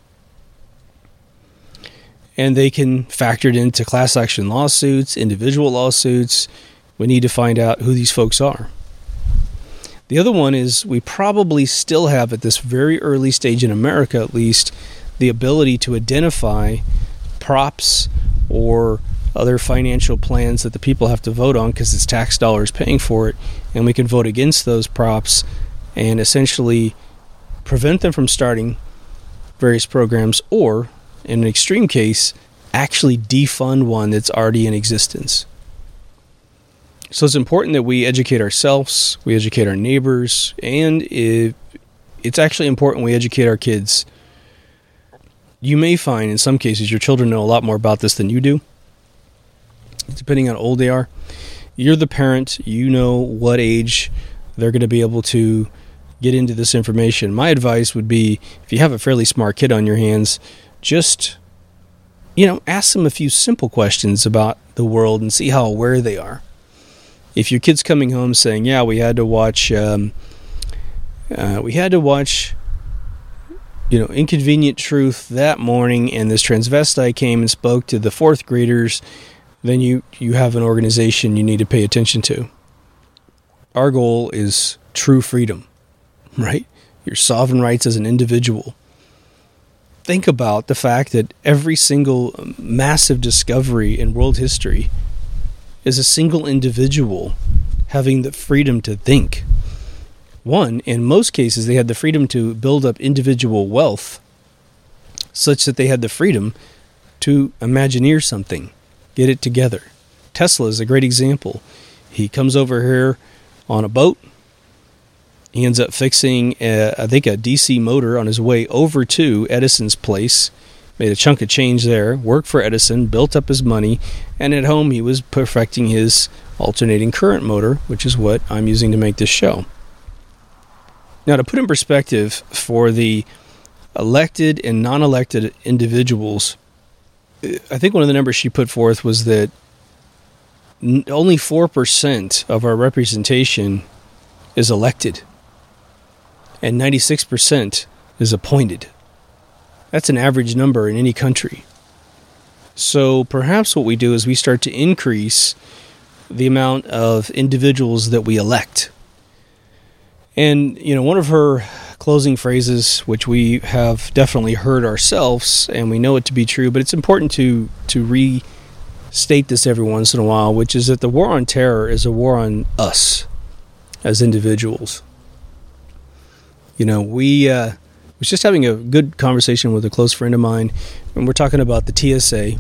And they can factor it into class action lawsuits, individual lawsuits. We need to find out who these folks are. The other one is we probably still have, at this very early stage in America at least, the ability to identify props or other financial plans that the people have to vote on because it's tax dollars paying for it, and we can vote against those props and essentially prevent them from starting various programs, or in an extreme case, actually defund one that's already in existence. So it's important that we educate ourselves, we educate our neighbors, and it, it's actually important we educate our kids. You may find in some cases your children know a lot more about this than you do, depending on how old they are. You're the parent, you know what age they're going to be able to get into this information. My advice would be, if you have a fairly smart kid on your hands, just, you know, ask them a few simple questions about the world and see how aware they are. If your kid's coming home saying, yeah, we had to watch, um, uh, we had to watch, you know, Inconvenient Truth that morning, and this transvestite came and spoke to the fourth graders, then you, you have an organization you need to pay attention to. Our goal is true freedom, right? Your sovereign rights as an individual. Think about the fact that every single massive discovery in world history is a single individual having the freedom to think. One, in most cases, they had the freedom to build up individual wealth such that they had the freedom to imagineer something, get it together. Tesla is a great example. He comes over here on a boat. He ends up fixing, a, I think, a D C motor on his way over to Edison's place. Made a chunk of change there, worked for Edison, built up his money, and at home he was perfecting his alternating current motor, which is what I'm using to make this show. Now, to put in perspective for the elected and non-elected individuals, I think one of the numbers she put forth was that only four percent of our representation is elected, and ninety-six percent is appointed. That's an average number in any country. So perhaps what we do is we start to increase the amount of individuals that we elect. And, you know, one of her closing phrases, which we have definitely heard ourselves, and we know it to be true, but it's important to, to restate this every once in a while, which is that the war on terror is a war on us as individuals. You know, we... Uh, was just having a good conversation with a close friend of mine, and we're talking about the T S A.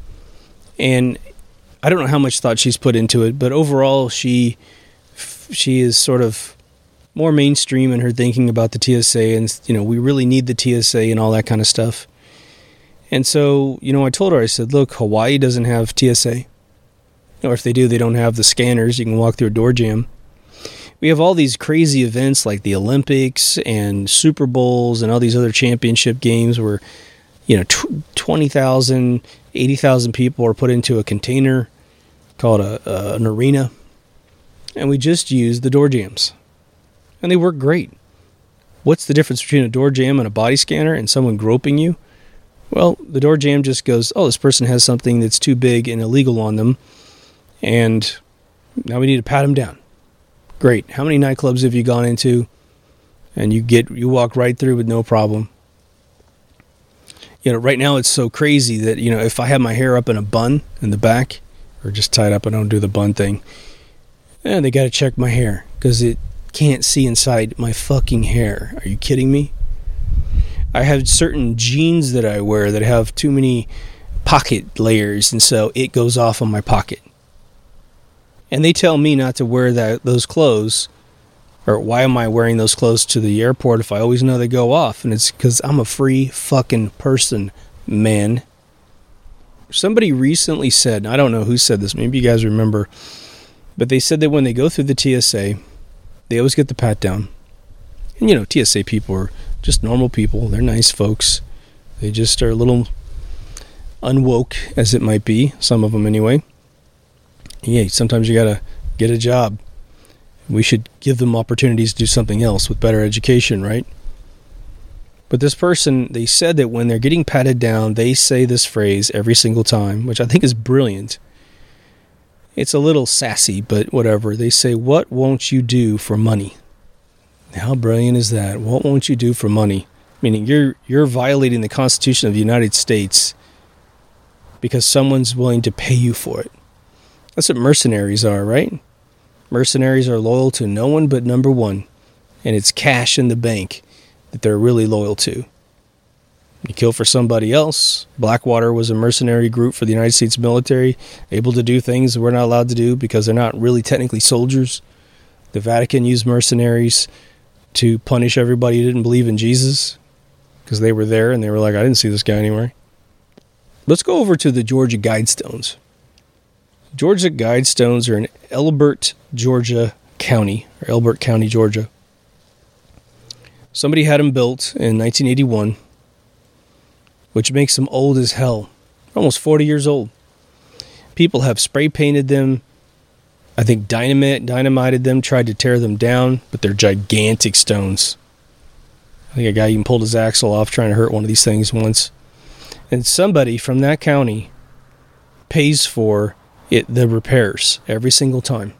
And I don't know how much thought she's put into it, but overall she she is sort of more mainstream in her thinking about the T S A, and, you know, we really need the T S A and all that kind of stuff. And so, you know, I told her, I said, look, Hawaii doesn't have T S A. Or if they do, they don't have the scanners. You can walk through a door jam. We have all these crazy events like the Olympics and Super Bowls and all these other championship games where, you know, twenty thousand, eighty thousand people are put into a container called a, a an arena, and we just use the door jams. And they work great. What's the difference between a door jam and a body scanner and someone groping you? Well, the door jam just goes, oh, this person has something that's too big and illegal on them, and now we need to pat them down. Great. How many nightclubs have you gone into and you get you walk right through with no problem? You know, right now it's so crazy that, you know, if I have my hair up in a bun in the back or just tied up, I don't do the bun thing, and they got to check my hair because it can't see inside my fucking hair. Are you kidding me? I have certain jeans that I wear that have too many pocket layers, and so it goes off on my pocket. And they tell me not to wear that those clothes, or why am I wearing those clothes to the airport if I always know they go off? And it's because I'm a free fucking person, man. Somebody recently said, I don't know who said this, maybe you guys remember, but they said that when they go through the T S A, they always get the pat down. And, you know, T S A people are just normal people. They're nice folks. They just are a little unwoke, as it might be. Some of them, anyway. Yeah, sometimes you got to get a job. We should give them opportunities to do something else with better education, right? But this person, they said that when they're getting patted down, they say this phrase every single time, which I think is brilliant. It's a little sassy, but whatever. They say, what won't you do for money? How brilliant is that? What won't you do for money? Meaning you're you're violating the Constitution of the United States because someone's willing to pay you for it. That's what mercenaries are, right? Mercenaries are loyal to no one but number one. And it's cash in the bank that they're really loyal to. You kill for somebody else. Blackwater was a mercenary group for the United States military, able to do things we're not allowed to do because they're not really technically soldiers. The Vatican used mercenaries to punish everybody who didn't believe in Jesus because they were there and they were like, I didn't see this guy anywhere. Let's go over to the Georgia Guidestones. Georgia Guidestones are in Elbert, Georgia County, or Elbert County, Georgia. Somebody had them built in nineteen eighty-one, which makes them old as hell. Almost forty years old. People have spray painted them. I think dynamite, dynamited them, tried to tear them down, but they're gigantic stones. I think a guy even pulled his axle off trying to hurt one of these things once. And somebody from that county pays for it, the repairs every single time.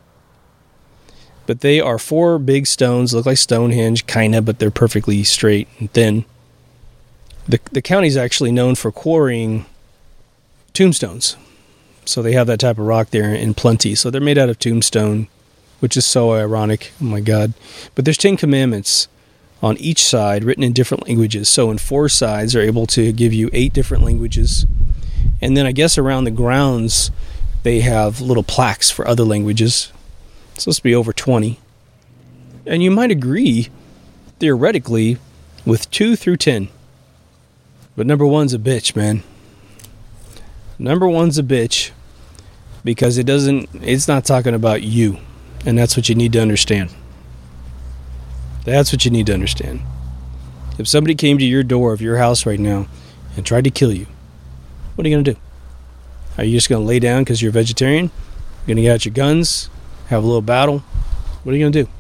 But they are four big stones, look like Stonehenge, kind of, but they're perfectly straight and thin. The, the county's actually known for quarrying tombstones. So they have that type of rock there in plenty. So they're made out of tombstone, which is so ironic. Oh my God. But there's Ten Commandments on each side written in different languages. So in four sides, they're able to give you eight different languages. And then I guess around the grounds, they have little plaques for other languages. It's supposed to be over twenty. And you might agree, theoretically, with two through ten. But number one's a bitch, man. Number one's a bitch because it doesn't, it's not talking about you. And that's what you need to understand. That's what you need to understand. If somebody came to your door of your house right now and tried to kill you, what are you going to do? Are you just going to lay down because you're a vegetarian? You're going to get out your guns, have a little battle? What are you going to do?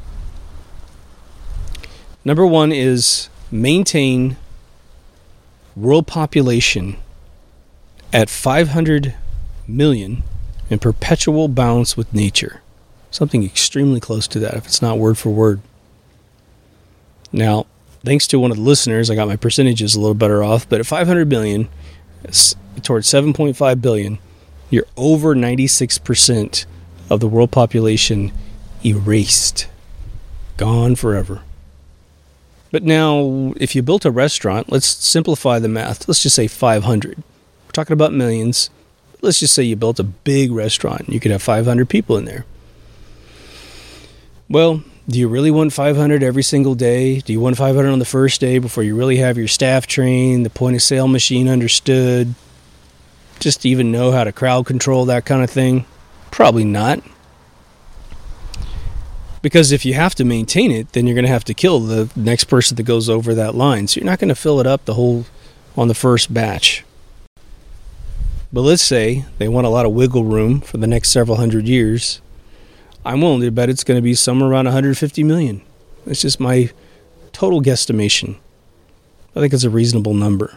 Number one is maintain world population at five hundred million in perpetual balance with nature. Something extremely close to that, if it's not word for word. Now, thanks to one of the listeners, I got my percentages a little better off, but at five hundred million towards seven point five billion, you're over ninety-six percent of the world population erased. Gone forever. But now, if you built a restaurant, let's simplify the math. Let's just say five hundred. We're talking about millions. Let's just say you built a big restaurant. You could have five hundred people in there. Well, do you really want five hundred every single day? Do you want five hundred on the first day before you really have your staff trained, the point of sale machine understood, just to even know how to crowd control, that kind of thing? Probably not. Because if you have to maintain it, then you're going to have to kill the next person that goes over that line. So you're not going to fill it up the whole on the first batch. But let's say they want a lot of wiggle room for the next several hundred years. I'm willing to bet it's going to be somewhere around one hundred fifty million. That's just my total guesstimation. I think it's a reasonable number.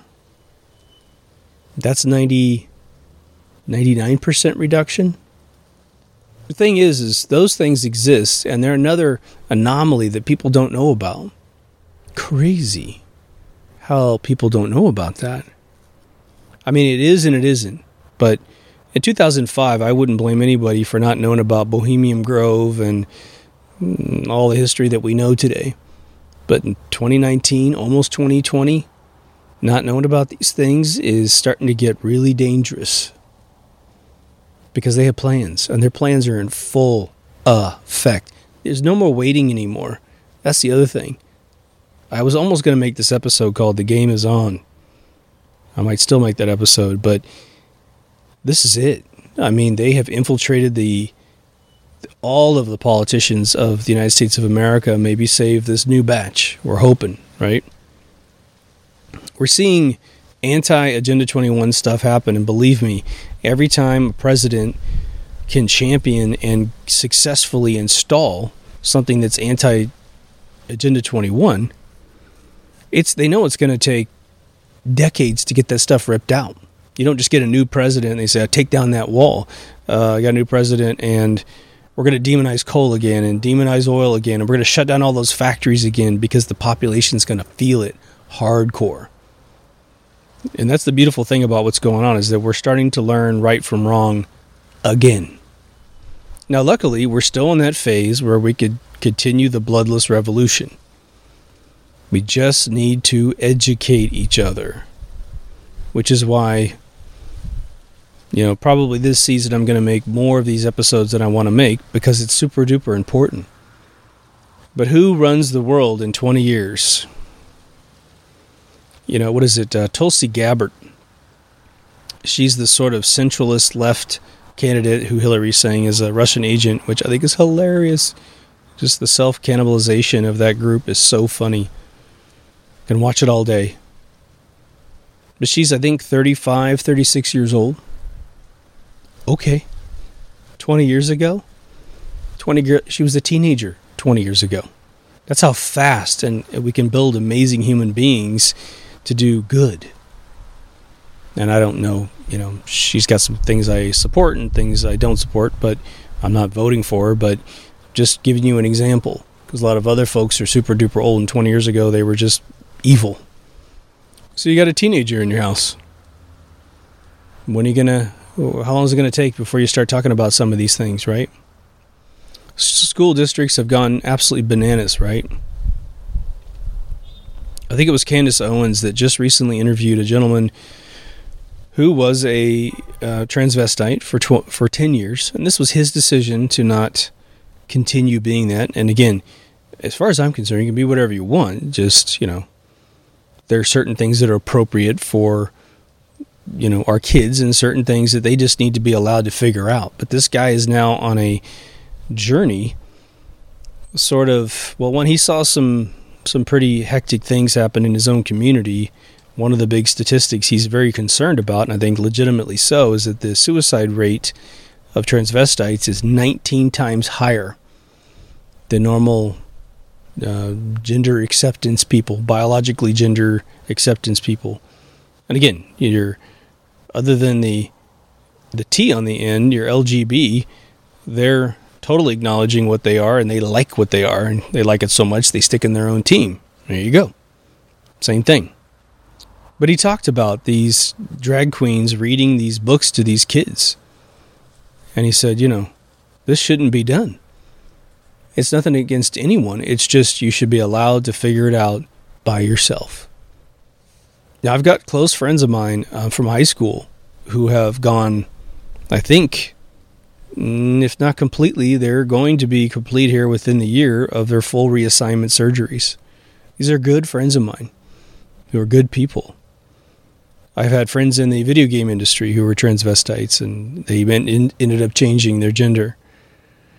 That's ninety, ninety-nine percent reduction. The thing is, is those things exist, and they're another anomaly that people don't know about. Crazy how people don't know about that. I mean, it is and it isn't. But in two thousand five, I wouldn't blame anybody for not knowing about Bohemian Grove and all the history that we know today. But in twenty nineteen, almost twenty twenty, not knowing about these things is starting to get really dangerous. Because they have plans, and their plans are in full effect. There's no more waiting anymore. That's the other thing. I was almost going to make this episode called The Game Is On. I might still make that episode, but this is it. I mean, they have infiltrated the all of the politicians of the United States of America, maybe save this new batch. We're hoping, right? We're seeing anti-Agenda twenty-one stuff happen, and believe me, every time a president can champion and successfully install something that's anti-Agenda twenty-one, it's they know it's going to take decades to get that stuff ripped out. You don't just get a new president and they say, take down that wall. Uh, I got a new president and we're going to demonize coal again and demonize oil again, and we're going to shut down all those factories again because the population's going to feel it hardcore. And that's the beautiful thing about what's going on, is that we're starting to learn right from wrong again. Now, luckily, we're still in that phase where we could continue the bloodless revolution. We just need to educate each other, which is why, you know, probably this season I'm going to make more of these episodes than I want to make, because it's super duper important. But who runs the world in twenty years? You know, what is it? Uh, Tulsi Gabbard. She's the sort of centralist left candidate who Hillary's saying is a Russian agent, which I think is hilarious. Just the self-cannibalization of that group is so funny. Can watch it all day. But she's, I think, thirty-five, thirty-six years old. Okay. twenty years ago? twenty, she was a teenager twenty years ago. That's how fast and we can build amazing human beings to do good. And I don't know, you know, she's got some things I support and things I don't support, but I'm not voting for her, but just giving you an example. Because a lot of other folks are super duper old, and twenty years ago they were just evil. So you got a teenager in your house. When are you gonna, how long is it going to take before you start talking about some of these things, right? School districts have gone absolutely bananas, right? I think it was Candace Owens that just recently interviewed a gentleman who was a uh, transvestite for tw- for ten years, and this was his decision to not continue being that. And again, as far as I'm concerned, you can be whatever you want. Just, you know, there are certain things that are appropriate for, you know, our kids, and certain things that they just need to be allowed to figure out. But this guy is now on a journey, sort of, well, when he saw some some pretty hectic things happen in his own community, one of the big statistics he's very concerned about, and I think legitimately so, is that the suicide rate of transvestites is nineteen times higher than normal uh, gender acceptance people, biologically gender acceptance people. And again, you're, other than the the T on the end, your L G B, they're totally acknowledging what they are, and they like what they are, and they like it so much they stick in their own team. There you go. Same thing. But he talked about these drag queens reading these books to these kids. And he said, you know, this shouldn't be done. It's nothing against anyone. It's just you should be allowed to figure it out by yourself. Now, I've got close friends of mine uh, from high school who have gone, I think, if not completely, they're going to be complete here within the year of their full reassignment surgeries. These are good friends of mine who are good people. I've had friends in the video game industry who were transvestites, and they ended up changing their gender.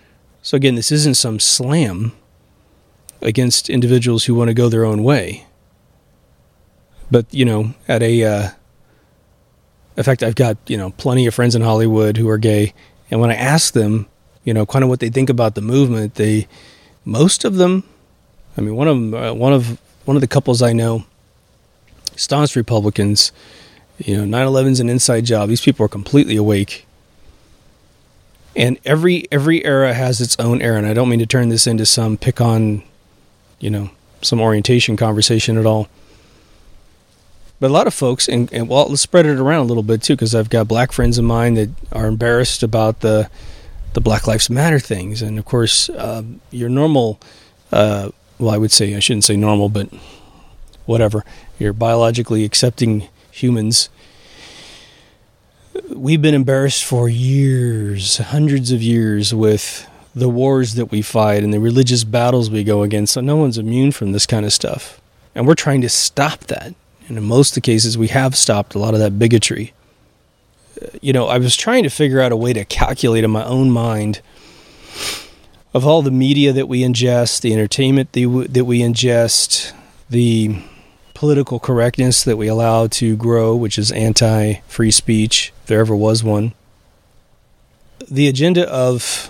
So again, this isn't some slam against individuals who want to go their own way. But, you know, at a, uh, in fact, I've got, you know, plenty of friends in Hollywood who are gay. And when I ask them, you know, kind of what they think about the movement, they, most of them, I mean, one of them, uh, one of, one of the couples I know, staunch Republicans, you know, nine eleven's an inside job. These people are completely awake. And every, every era has its own era. And I don't mean to turn this into some pick on, you know, some orientation conversation at all. But a lot of folks, and, and well, let's spread it around a little bit too, because I've got black friends of mine that are embarrassed about the the Black Lives Matter things. And of course, uh, your normal, uh, well, I would say, I shouldn't say normal, but whatever, your biologically accepting humans, we've been embarrassed for years, hundreds of years, with the wars that we fight and the religious battles we go against. So no one's immune from this kind of stuff. And we're trying to stop that. And in most of the cases, we have stopped a lot of that bigotry. You know, I was trying to figure out a way to calculate in my own mind of all the media that we ingest, the entertainment that we ingest, the political correctness that we allow to grow, which is anti-free speech, if there ever was one. The agenda of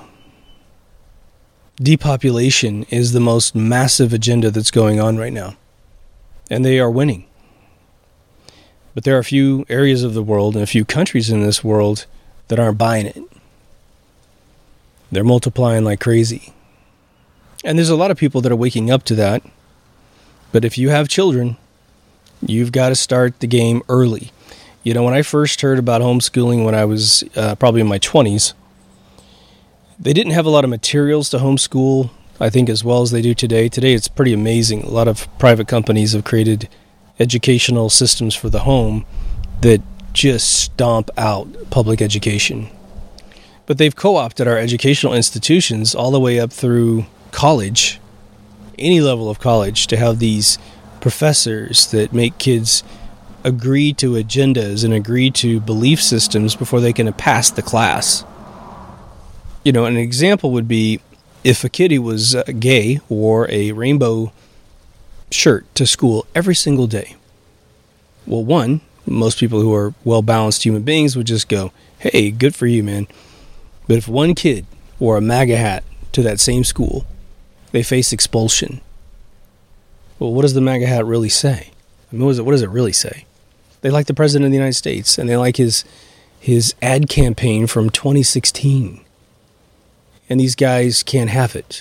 depopulation is the most massive agenda that's going on right now. And they are winning. But there are a few areas of the world and a few countries in this world that aren't buying it. They're multiplying like crazy. And there's a lot of people that are waking up to that. But if you have children, you've got to start the game early. You know, when I first heard about homeschooling when I was uh, probably in my twenties, they didn't have a lot of materials to homeschool, I think, as well as they do today. Today it's pretty amazing. A lot of private companies have created educational systems for the home that just stomp out public education. But they've co-opted our educational institutions all the way up through college, any level of college, to have these professors that make kids agree to agendas and agree to belief systems before they can pass the class. You know, an example would be if a kid who was gay wore a rainbow shirt to school every single day. Well, one, most people who are well-balanced human beings would just go, hey, good for you, man. But if one kid wore a MAGA hat to that same school, they face expulsion. Well, what does the MAGA hat really say? I mean, what does it, what does it really say? They like the President of the United States, and they like his his ad campaign from twenty sixteen. And these guys can't have it.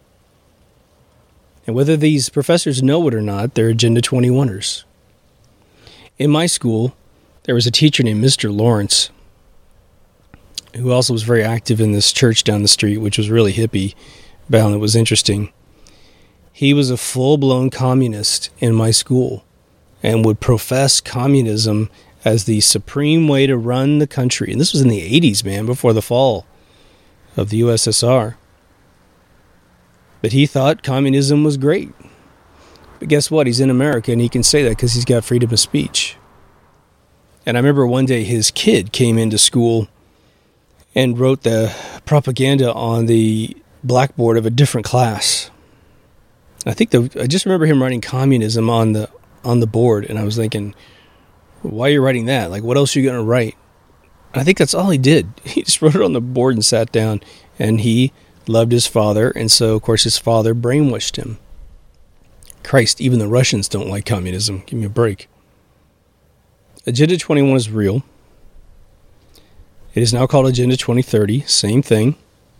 And whether these professors know it or not, they're Agenda twenty-one-ers. In my school, there was a teacher named Mister Lawrence, who also was very active in this church down the street, which was really hippie bound. It was interesting. He was a full-blown communist in my school and would profess communism as the supreme way to run the country. And this was in the eighties, man, before the fall of the U S S R. But he thought communism was great. But guess what? He's in America, and he can say that because he's got freedom of speech. And I remember one day his kid came into school and wrote the propaganda on the blackboard of a different class. I think the, I just remember him writing communism on the on the board, and I was thinking, why are you writing that? Like, what else are you going to write? I think that's all he did. He just wrote it on the board and sat down, and he loved his father, and so, of course, his father brainwashed him. Christ, even the Russians don't like communism. Give me a break. Agenda twenty-one is real. It is now called Agenda twenty thirty. Same thing.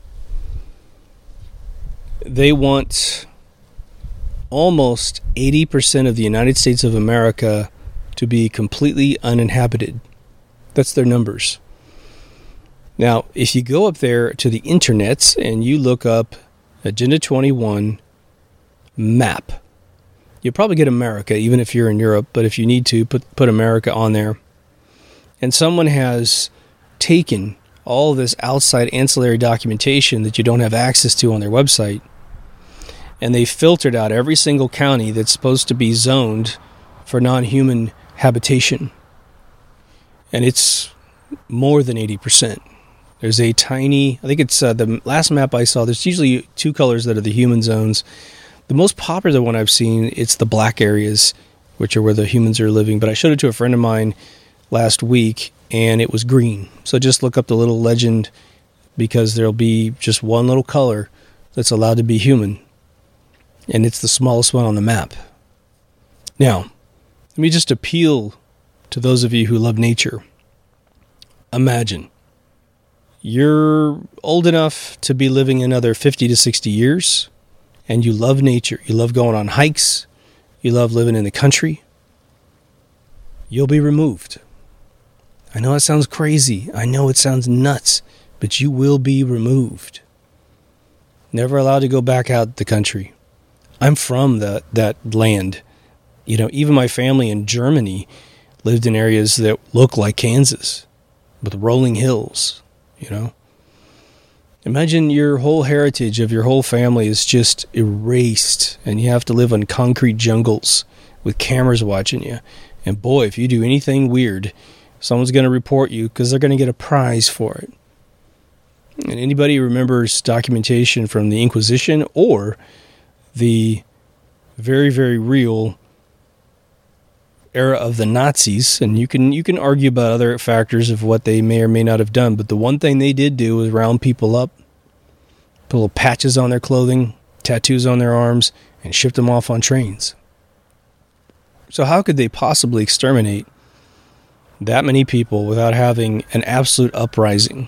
They want almost eighty percent of the United States of America to be completely uninhabited. That's their numbers. Now, if you go up there to the internets and you look up Agenda twenty-one map, you'll probably get America, even if you're in Europe. But if you need to, put put America on there. And someone has taken all this outside ancillary documentation that you don't have access to on their website, and they filtered out every single county that's supposed to be zoned for non-human habitation. And it's more than eighty percent. There's a tiny, I think it's uh, the last map I saw, there's usually two colors that are the human zones. The most popular one I've seen, it's the black areas, which are where the humans are living. But I showed it to a friend of mine last week, and it was green. So just look up the little legend, because there'll be just one little color that's allowed to be human. And it's the smallest one on the map. Now, let me just appeal to those of you who love nature. Imagine you're old enough to be living another fifty to sixty years, and you love nature. You love going on hikes. You love living in the country. You'll be removed. I know it sounds crazy. I know it sounds nuts, but you will be removed. Never allowed to go back out the country. I'm from the, that land. You know, even my family in Germany lived in areas that look like Kansas, with rolling hills, you know. Imagine your whole heritage of your whole family is just erased, and you have to live in concrete jungles with cameras watching you. And boy, if you do anything weird, someone's going to report you because they're going to get a prize for it. And anybody who remembers documentation from the Inquisition or the very, very real era of the Nazis, and you can you can argue about other factors of what they may or may not have done, but the one thing they did do was round people up, put little patches on their clothing, tattoos on their arms, and shipped them off on trains. So how could they possibly exterminate that many people without having an absolute uprising?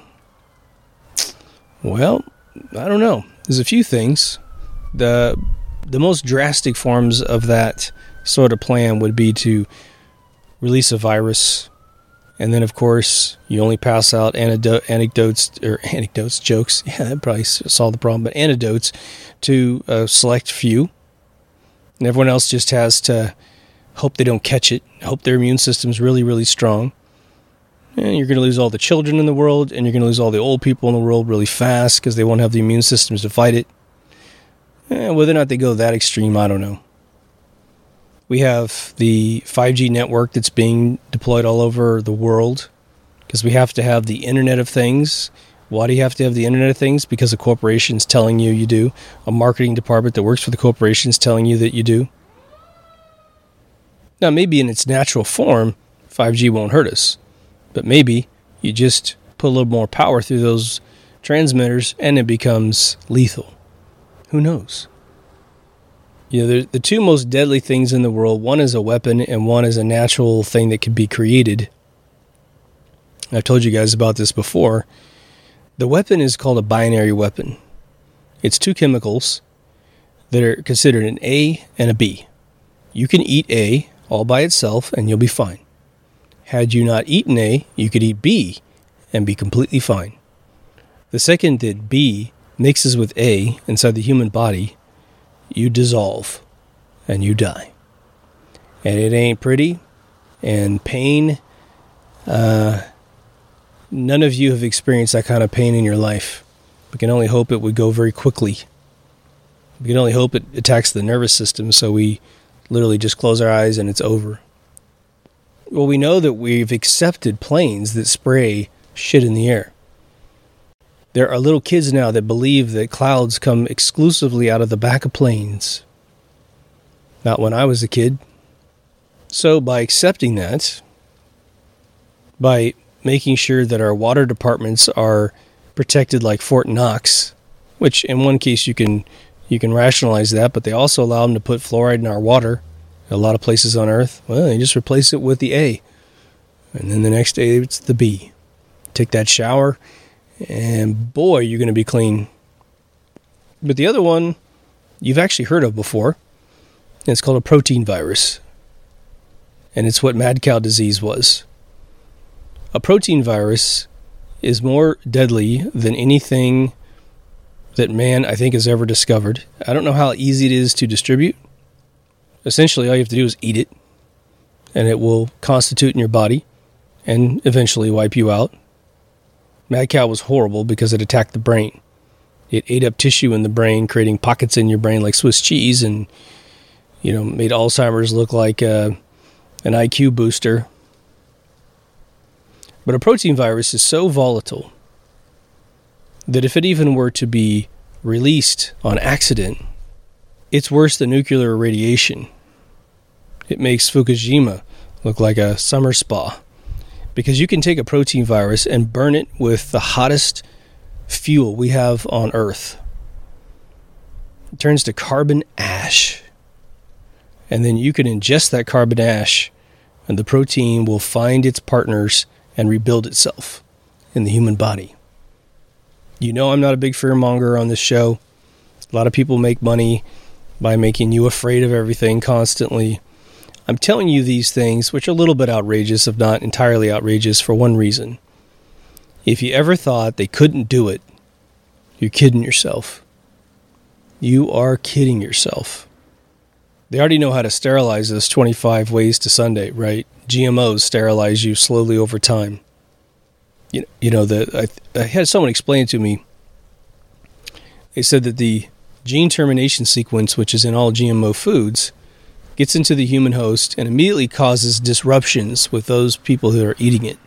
Well, I don't know. There's a few things. The the most drastic forms of that sort of plan would be to release a virus, and then of course you only pass out anecdo- anecdotes or anecdotes jokes yeah that probably solve the problem, but anecdotes to a select few, and everyone else just has to hope they don't catch it, hope their immune system's really really strong. And you're going to lose all the children in the world, and you're going to lose all the old people in the world really fast because they won't have the immune systems to fight it. And whether or not they go that extreme, I don't know. We have the five G network that's being deployed all over the world because we have to have the Internet of Things. Why do you have to have the Internet of Things? Because a corporation's telling you you do. A marketing department that works for the corporation's telling you that you do. Now, maybe in its natural form, five G won't hurt us. But maybe you just put a little more power through those transmitters and it becomes lethal. Who knows? You know, the two most deadly things in the world, one is a weapon and one is a natural thing that can be created. I've told you guys about this before. The weapon is called a binary weapon. It's two chemicals that are considered an A and a B. You can eat A all by itself and you'll be fine. Had you not eaten A, you could eat B and be completely fine. The second that B mixes with A inside the human body, you dissolve and you die. And it ain't pretty. And pain, uh, none of you have experienced that kind of pain in your life. We can only hope it would go very quickly. We can only hope it attacks the nervous system, so we literally just close our eyes and it's over. Well, we know that we've accepted planes that spray shit in the air. There are little kids now that believe that clouds come exclusively out of the back of planes. Not when I was a kid. So by accepting that, by making sure that our water departments are protected like Fort Knox, which in one case you can you can rationalize that, but they also allow them to put fluoride in our water. A lot of places on Earth, well, they just replace it with the A. And then the next day, it's the B. Take that shower, and boy, you're going to be clean. But the other one, you've actually heard of before. And it's called a protein virus. And it's what mad cow disease was. A protein virus is more deadly than anything that man, I think, has ever discovered. I don't know how easy it is to distribute. Essentially, all you have to do is eat it, and it will constitute in your body and eventually wipe you out. Mad cow was horrible because it attacked the brain. It ate up tissue in the brain, creating pockets in your brain like Swiss cheese, and you know, made Alzheimer's look like uh, an I Q booster. But a protein virus is so volatile that if it even were to be released on accident, it's worse than nuclear radiation. It makes Fukushima look like a summer spa, because you can take a protein virus and burn it with the hottest fuel we have on Earth. It turns to carbon ash. And then you can ingest that carbon ash, and the protein will find its partners and rebuild itself in the human body. You know I'm not a big fearmonger on this show. A lot of people make money by making you afraid of everything constantly. I'm telling you these things, which are a little bit outrageous, if not entirely outrageous, for one reason. If you ever thought they couldn't do it, you're kidding yourself. You are kidding yourself. They already know how to sterilize us twenty-five ways to Sunday, right? G M Os sterilize you slowly over time. You, you know, the I, I had someone explain to me. They said that the gene termination sequence, which is in all G M O foods, gets into the human host and immediately causes disruptions with those people who are eating it.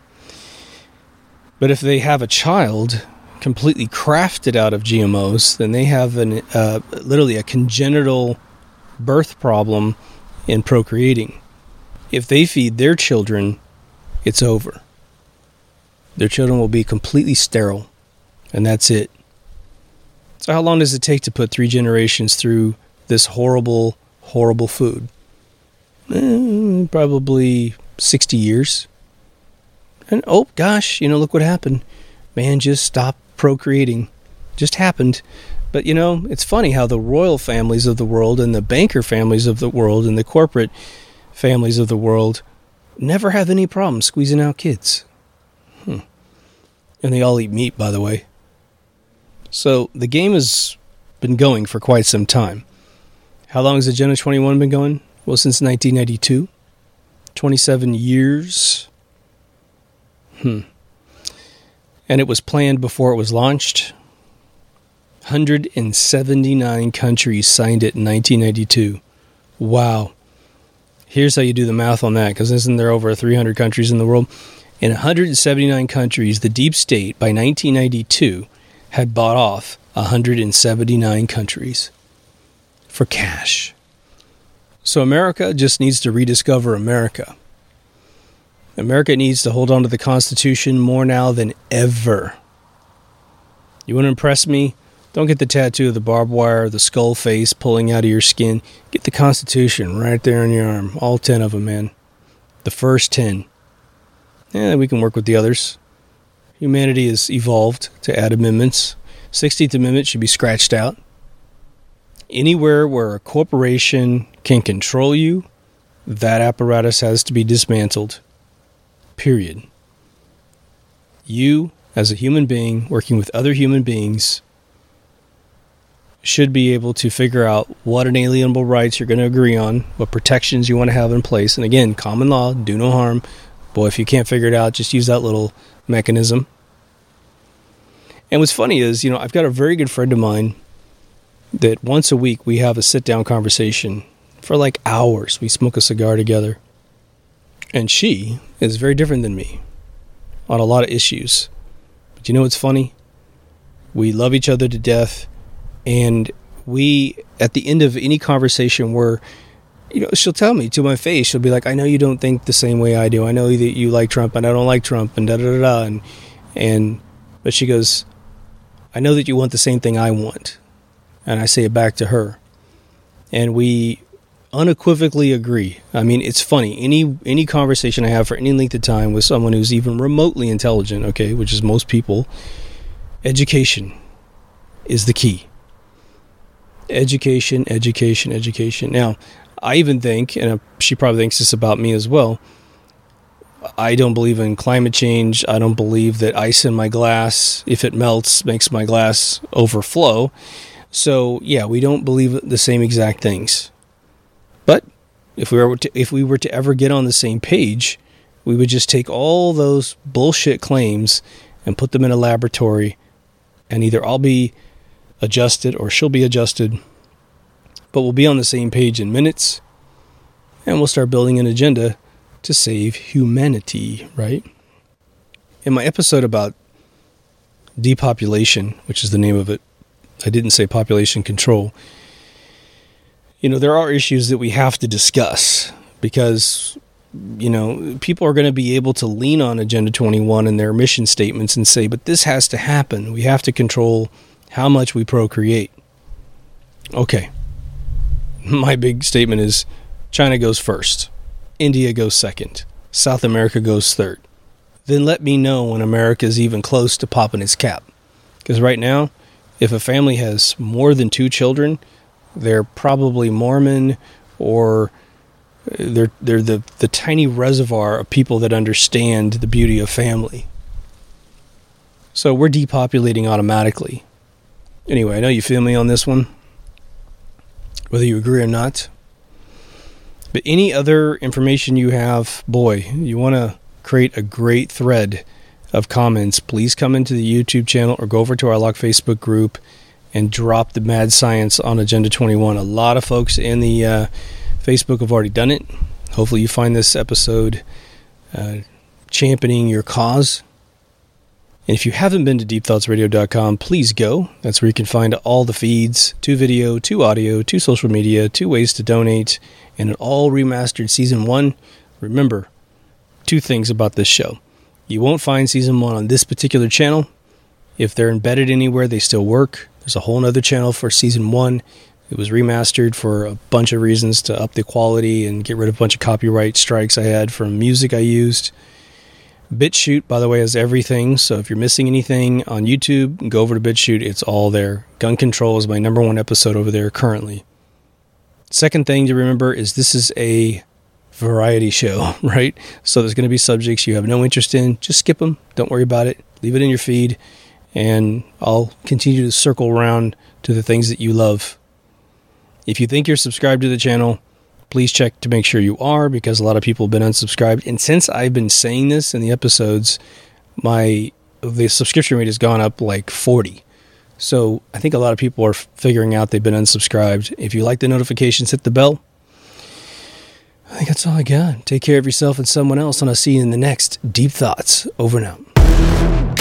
But if they have a child completely crafted out of G M Os, then they have an uh, literally a congenital birth problem in procreating. If they feed their children, it's over. Their children will be completely sterile, and that's it. So how long does it take to put three generations through this horrible, horrible food? Eh, probably sixty years. And oh gosh, you know, look what happened. Man just stopped procreating. Just happened. But you know, it's funny how the royal families of the world and the banker families of the world and the corporate families of the world never have any problem squeezing out kids. Hmm. And they all eat meat, by the way. So the game has been going for quite some time. How long has Agenda twenty-one been going? Well, since nineteen ninety-two. twenty-seven years. Hmm. And it was planned before it was launched. one hundred seventy-nine countries signed it in nineteen ninety-two. Wow. Here's how you do the math on that, because isn't there over three hundred countries in the world? In one hundred seventy-nine countries, the deep state, by nineteen ninety-two, had bought off one hundred seventy-nine countries for cash. So America just needs to rediscover America. America needs to hold on to the Constitution more now than ever. You want to impress me? Don't get the tattoo of the barbed wire, the skull face pulling out of your skin. Get the Constitution right there on your arm. All ten of them, man. The first ten. Yeah, we can work with the others. Humanity has evolved to add amendments. sixteenth Amendment should be scratched out. Anywhere where a corporation can control you, that apparatus has to be dismantled. Period. You, as a human being, working with other human beings, should be able to figure out what inalienable rights you're going to agree on, what protections you want to have in place. And again, common law, do no harm. Boy, if you can't figure it out, just use that little mechanism. And what's funny is, you know, I've got a very good friend of mine that once a week we have a sit-down conversation for like hours. We smoke a cigar together. And she is very different than me on a lot of issues. But you know what's funny? We love each other to death. And we, at the end of any conversation where, you know, she'll tell me to my face, she'll be like, I know you don't think the same way I do. I know that you like Trump and I don't like Trump and da da da da. And, and, but she goes, I know that you want the same thing I want. And I say it back to her. And we unequivocally agree. I mean, it's funny. Any any conversation I have for any length of time with someone who's even remotely intelligent, okay, which is most people, education is the key. Education, education, education. Now, I even think, and she probably thinks this about me as well, I don't believe in climate change. I don't believe that ice in my glass, if it melts, makes my glass overflow. So, yeah, we don't believe the same exact things. But if we were to, if we were to ever get on the same page, we would just take all those bullshit claims and put them in a laboratory, and either I'll be adjusted or she'll be adjusted, but we'll be on the same page in minutes, and we'll start building an agenda to save humanity, right? In my episode about depopulation, which is the name of it. I didn't say population control. You know, there are issues that we have to discuss because, you know, people are going to be able to lean on Agenda twenty-one and their mission statements and say, but this has to happen. We have to control how much we procreate. Okay. My big statement is China goes first. India goes second. South America goes third. Then let me know when America is even close to popping its cap. Because right now, if a family has more than two children, they're probably Mormon, or they're they're the, the tiny reservoir of people that understand the beauty of family. So we're depopulating automatically. Anyway, I know you feel me on this one, whether you agree or not. But any other information you have, boy, you want to create a great thread of comments, please come into the YouTube channel or go over to our Lock Facebook group and drop the mad science on Agenda twenty-one. A lot of folks in the uh, Facebook have already done it. Hopefully you find this episode uh, championing your cause. And if you haven't been to deep thoughts radio dot com, please go. That's where you can find all the feeds, to video, to audio, to social media, to ways to donate, and an all remastered season one. Remember, two things about this show. You won't find season one on this particular channel. If they're embedded anywhere, they still work. There's a whole other channel for season one. It was remastered for a bunch of reasons to up the quality and get rid of a bunch of copyright strikes I had from music I used. BitChute, by the way, has everything. So if you're missing anything on YouTube, go over to BitChute. It's all there. Gun Control is my number one episode over there currently. Second thing to remember is this is a variety show, right? So there's going to be subjects you have no interest in. Just skip them. Don't worry about it. Leave it in your feed. And I'll continue to circle around to the things that you love. If you think you're subscribed to the channel, please check to make sure you are, because a lot of people have been unsubscribed. And since I've been saying this in the episodes, my the subscription rate has gone up like forty. So I think a lot of people are figuring out they've been unsubscribed. If you like the notifications, hit the bell. I think that's all I got. Take care of yourself and someone else, and I'll see you in the next Deep Thoughts. Over and out.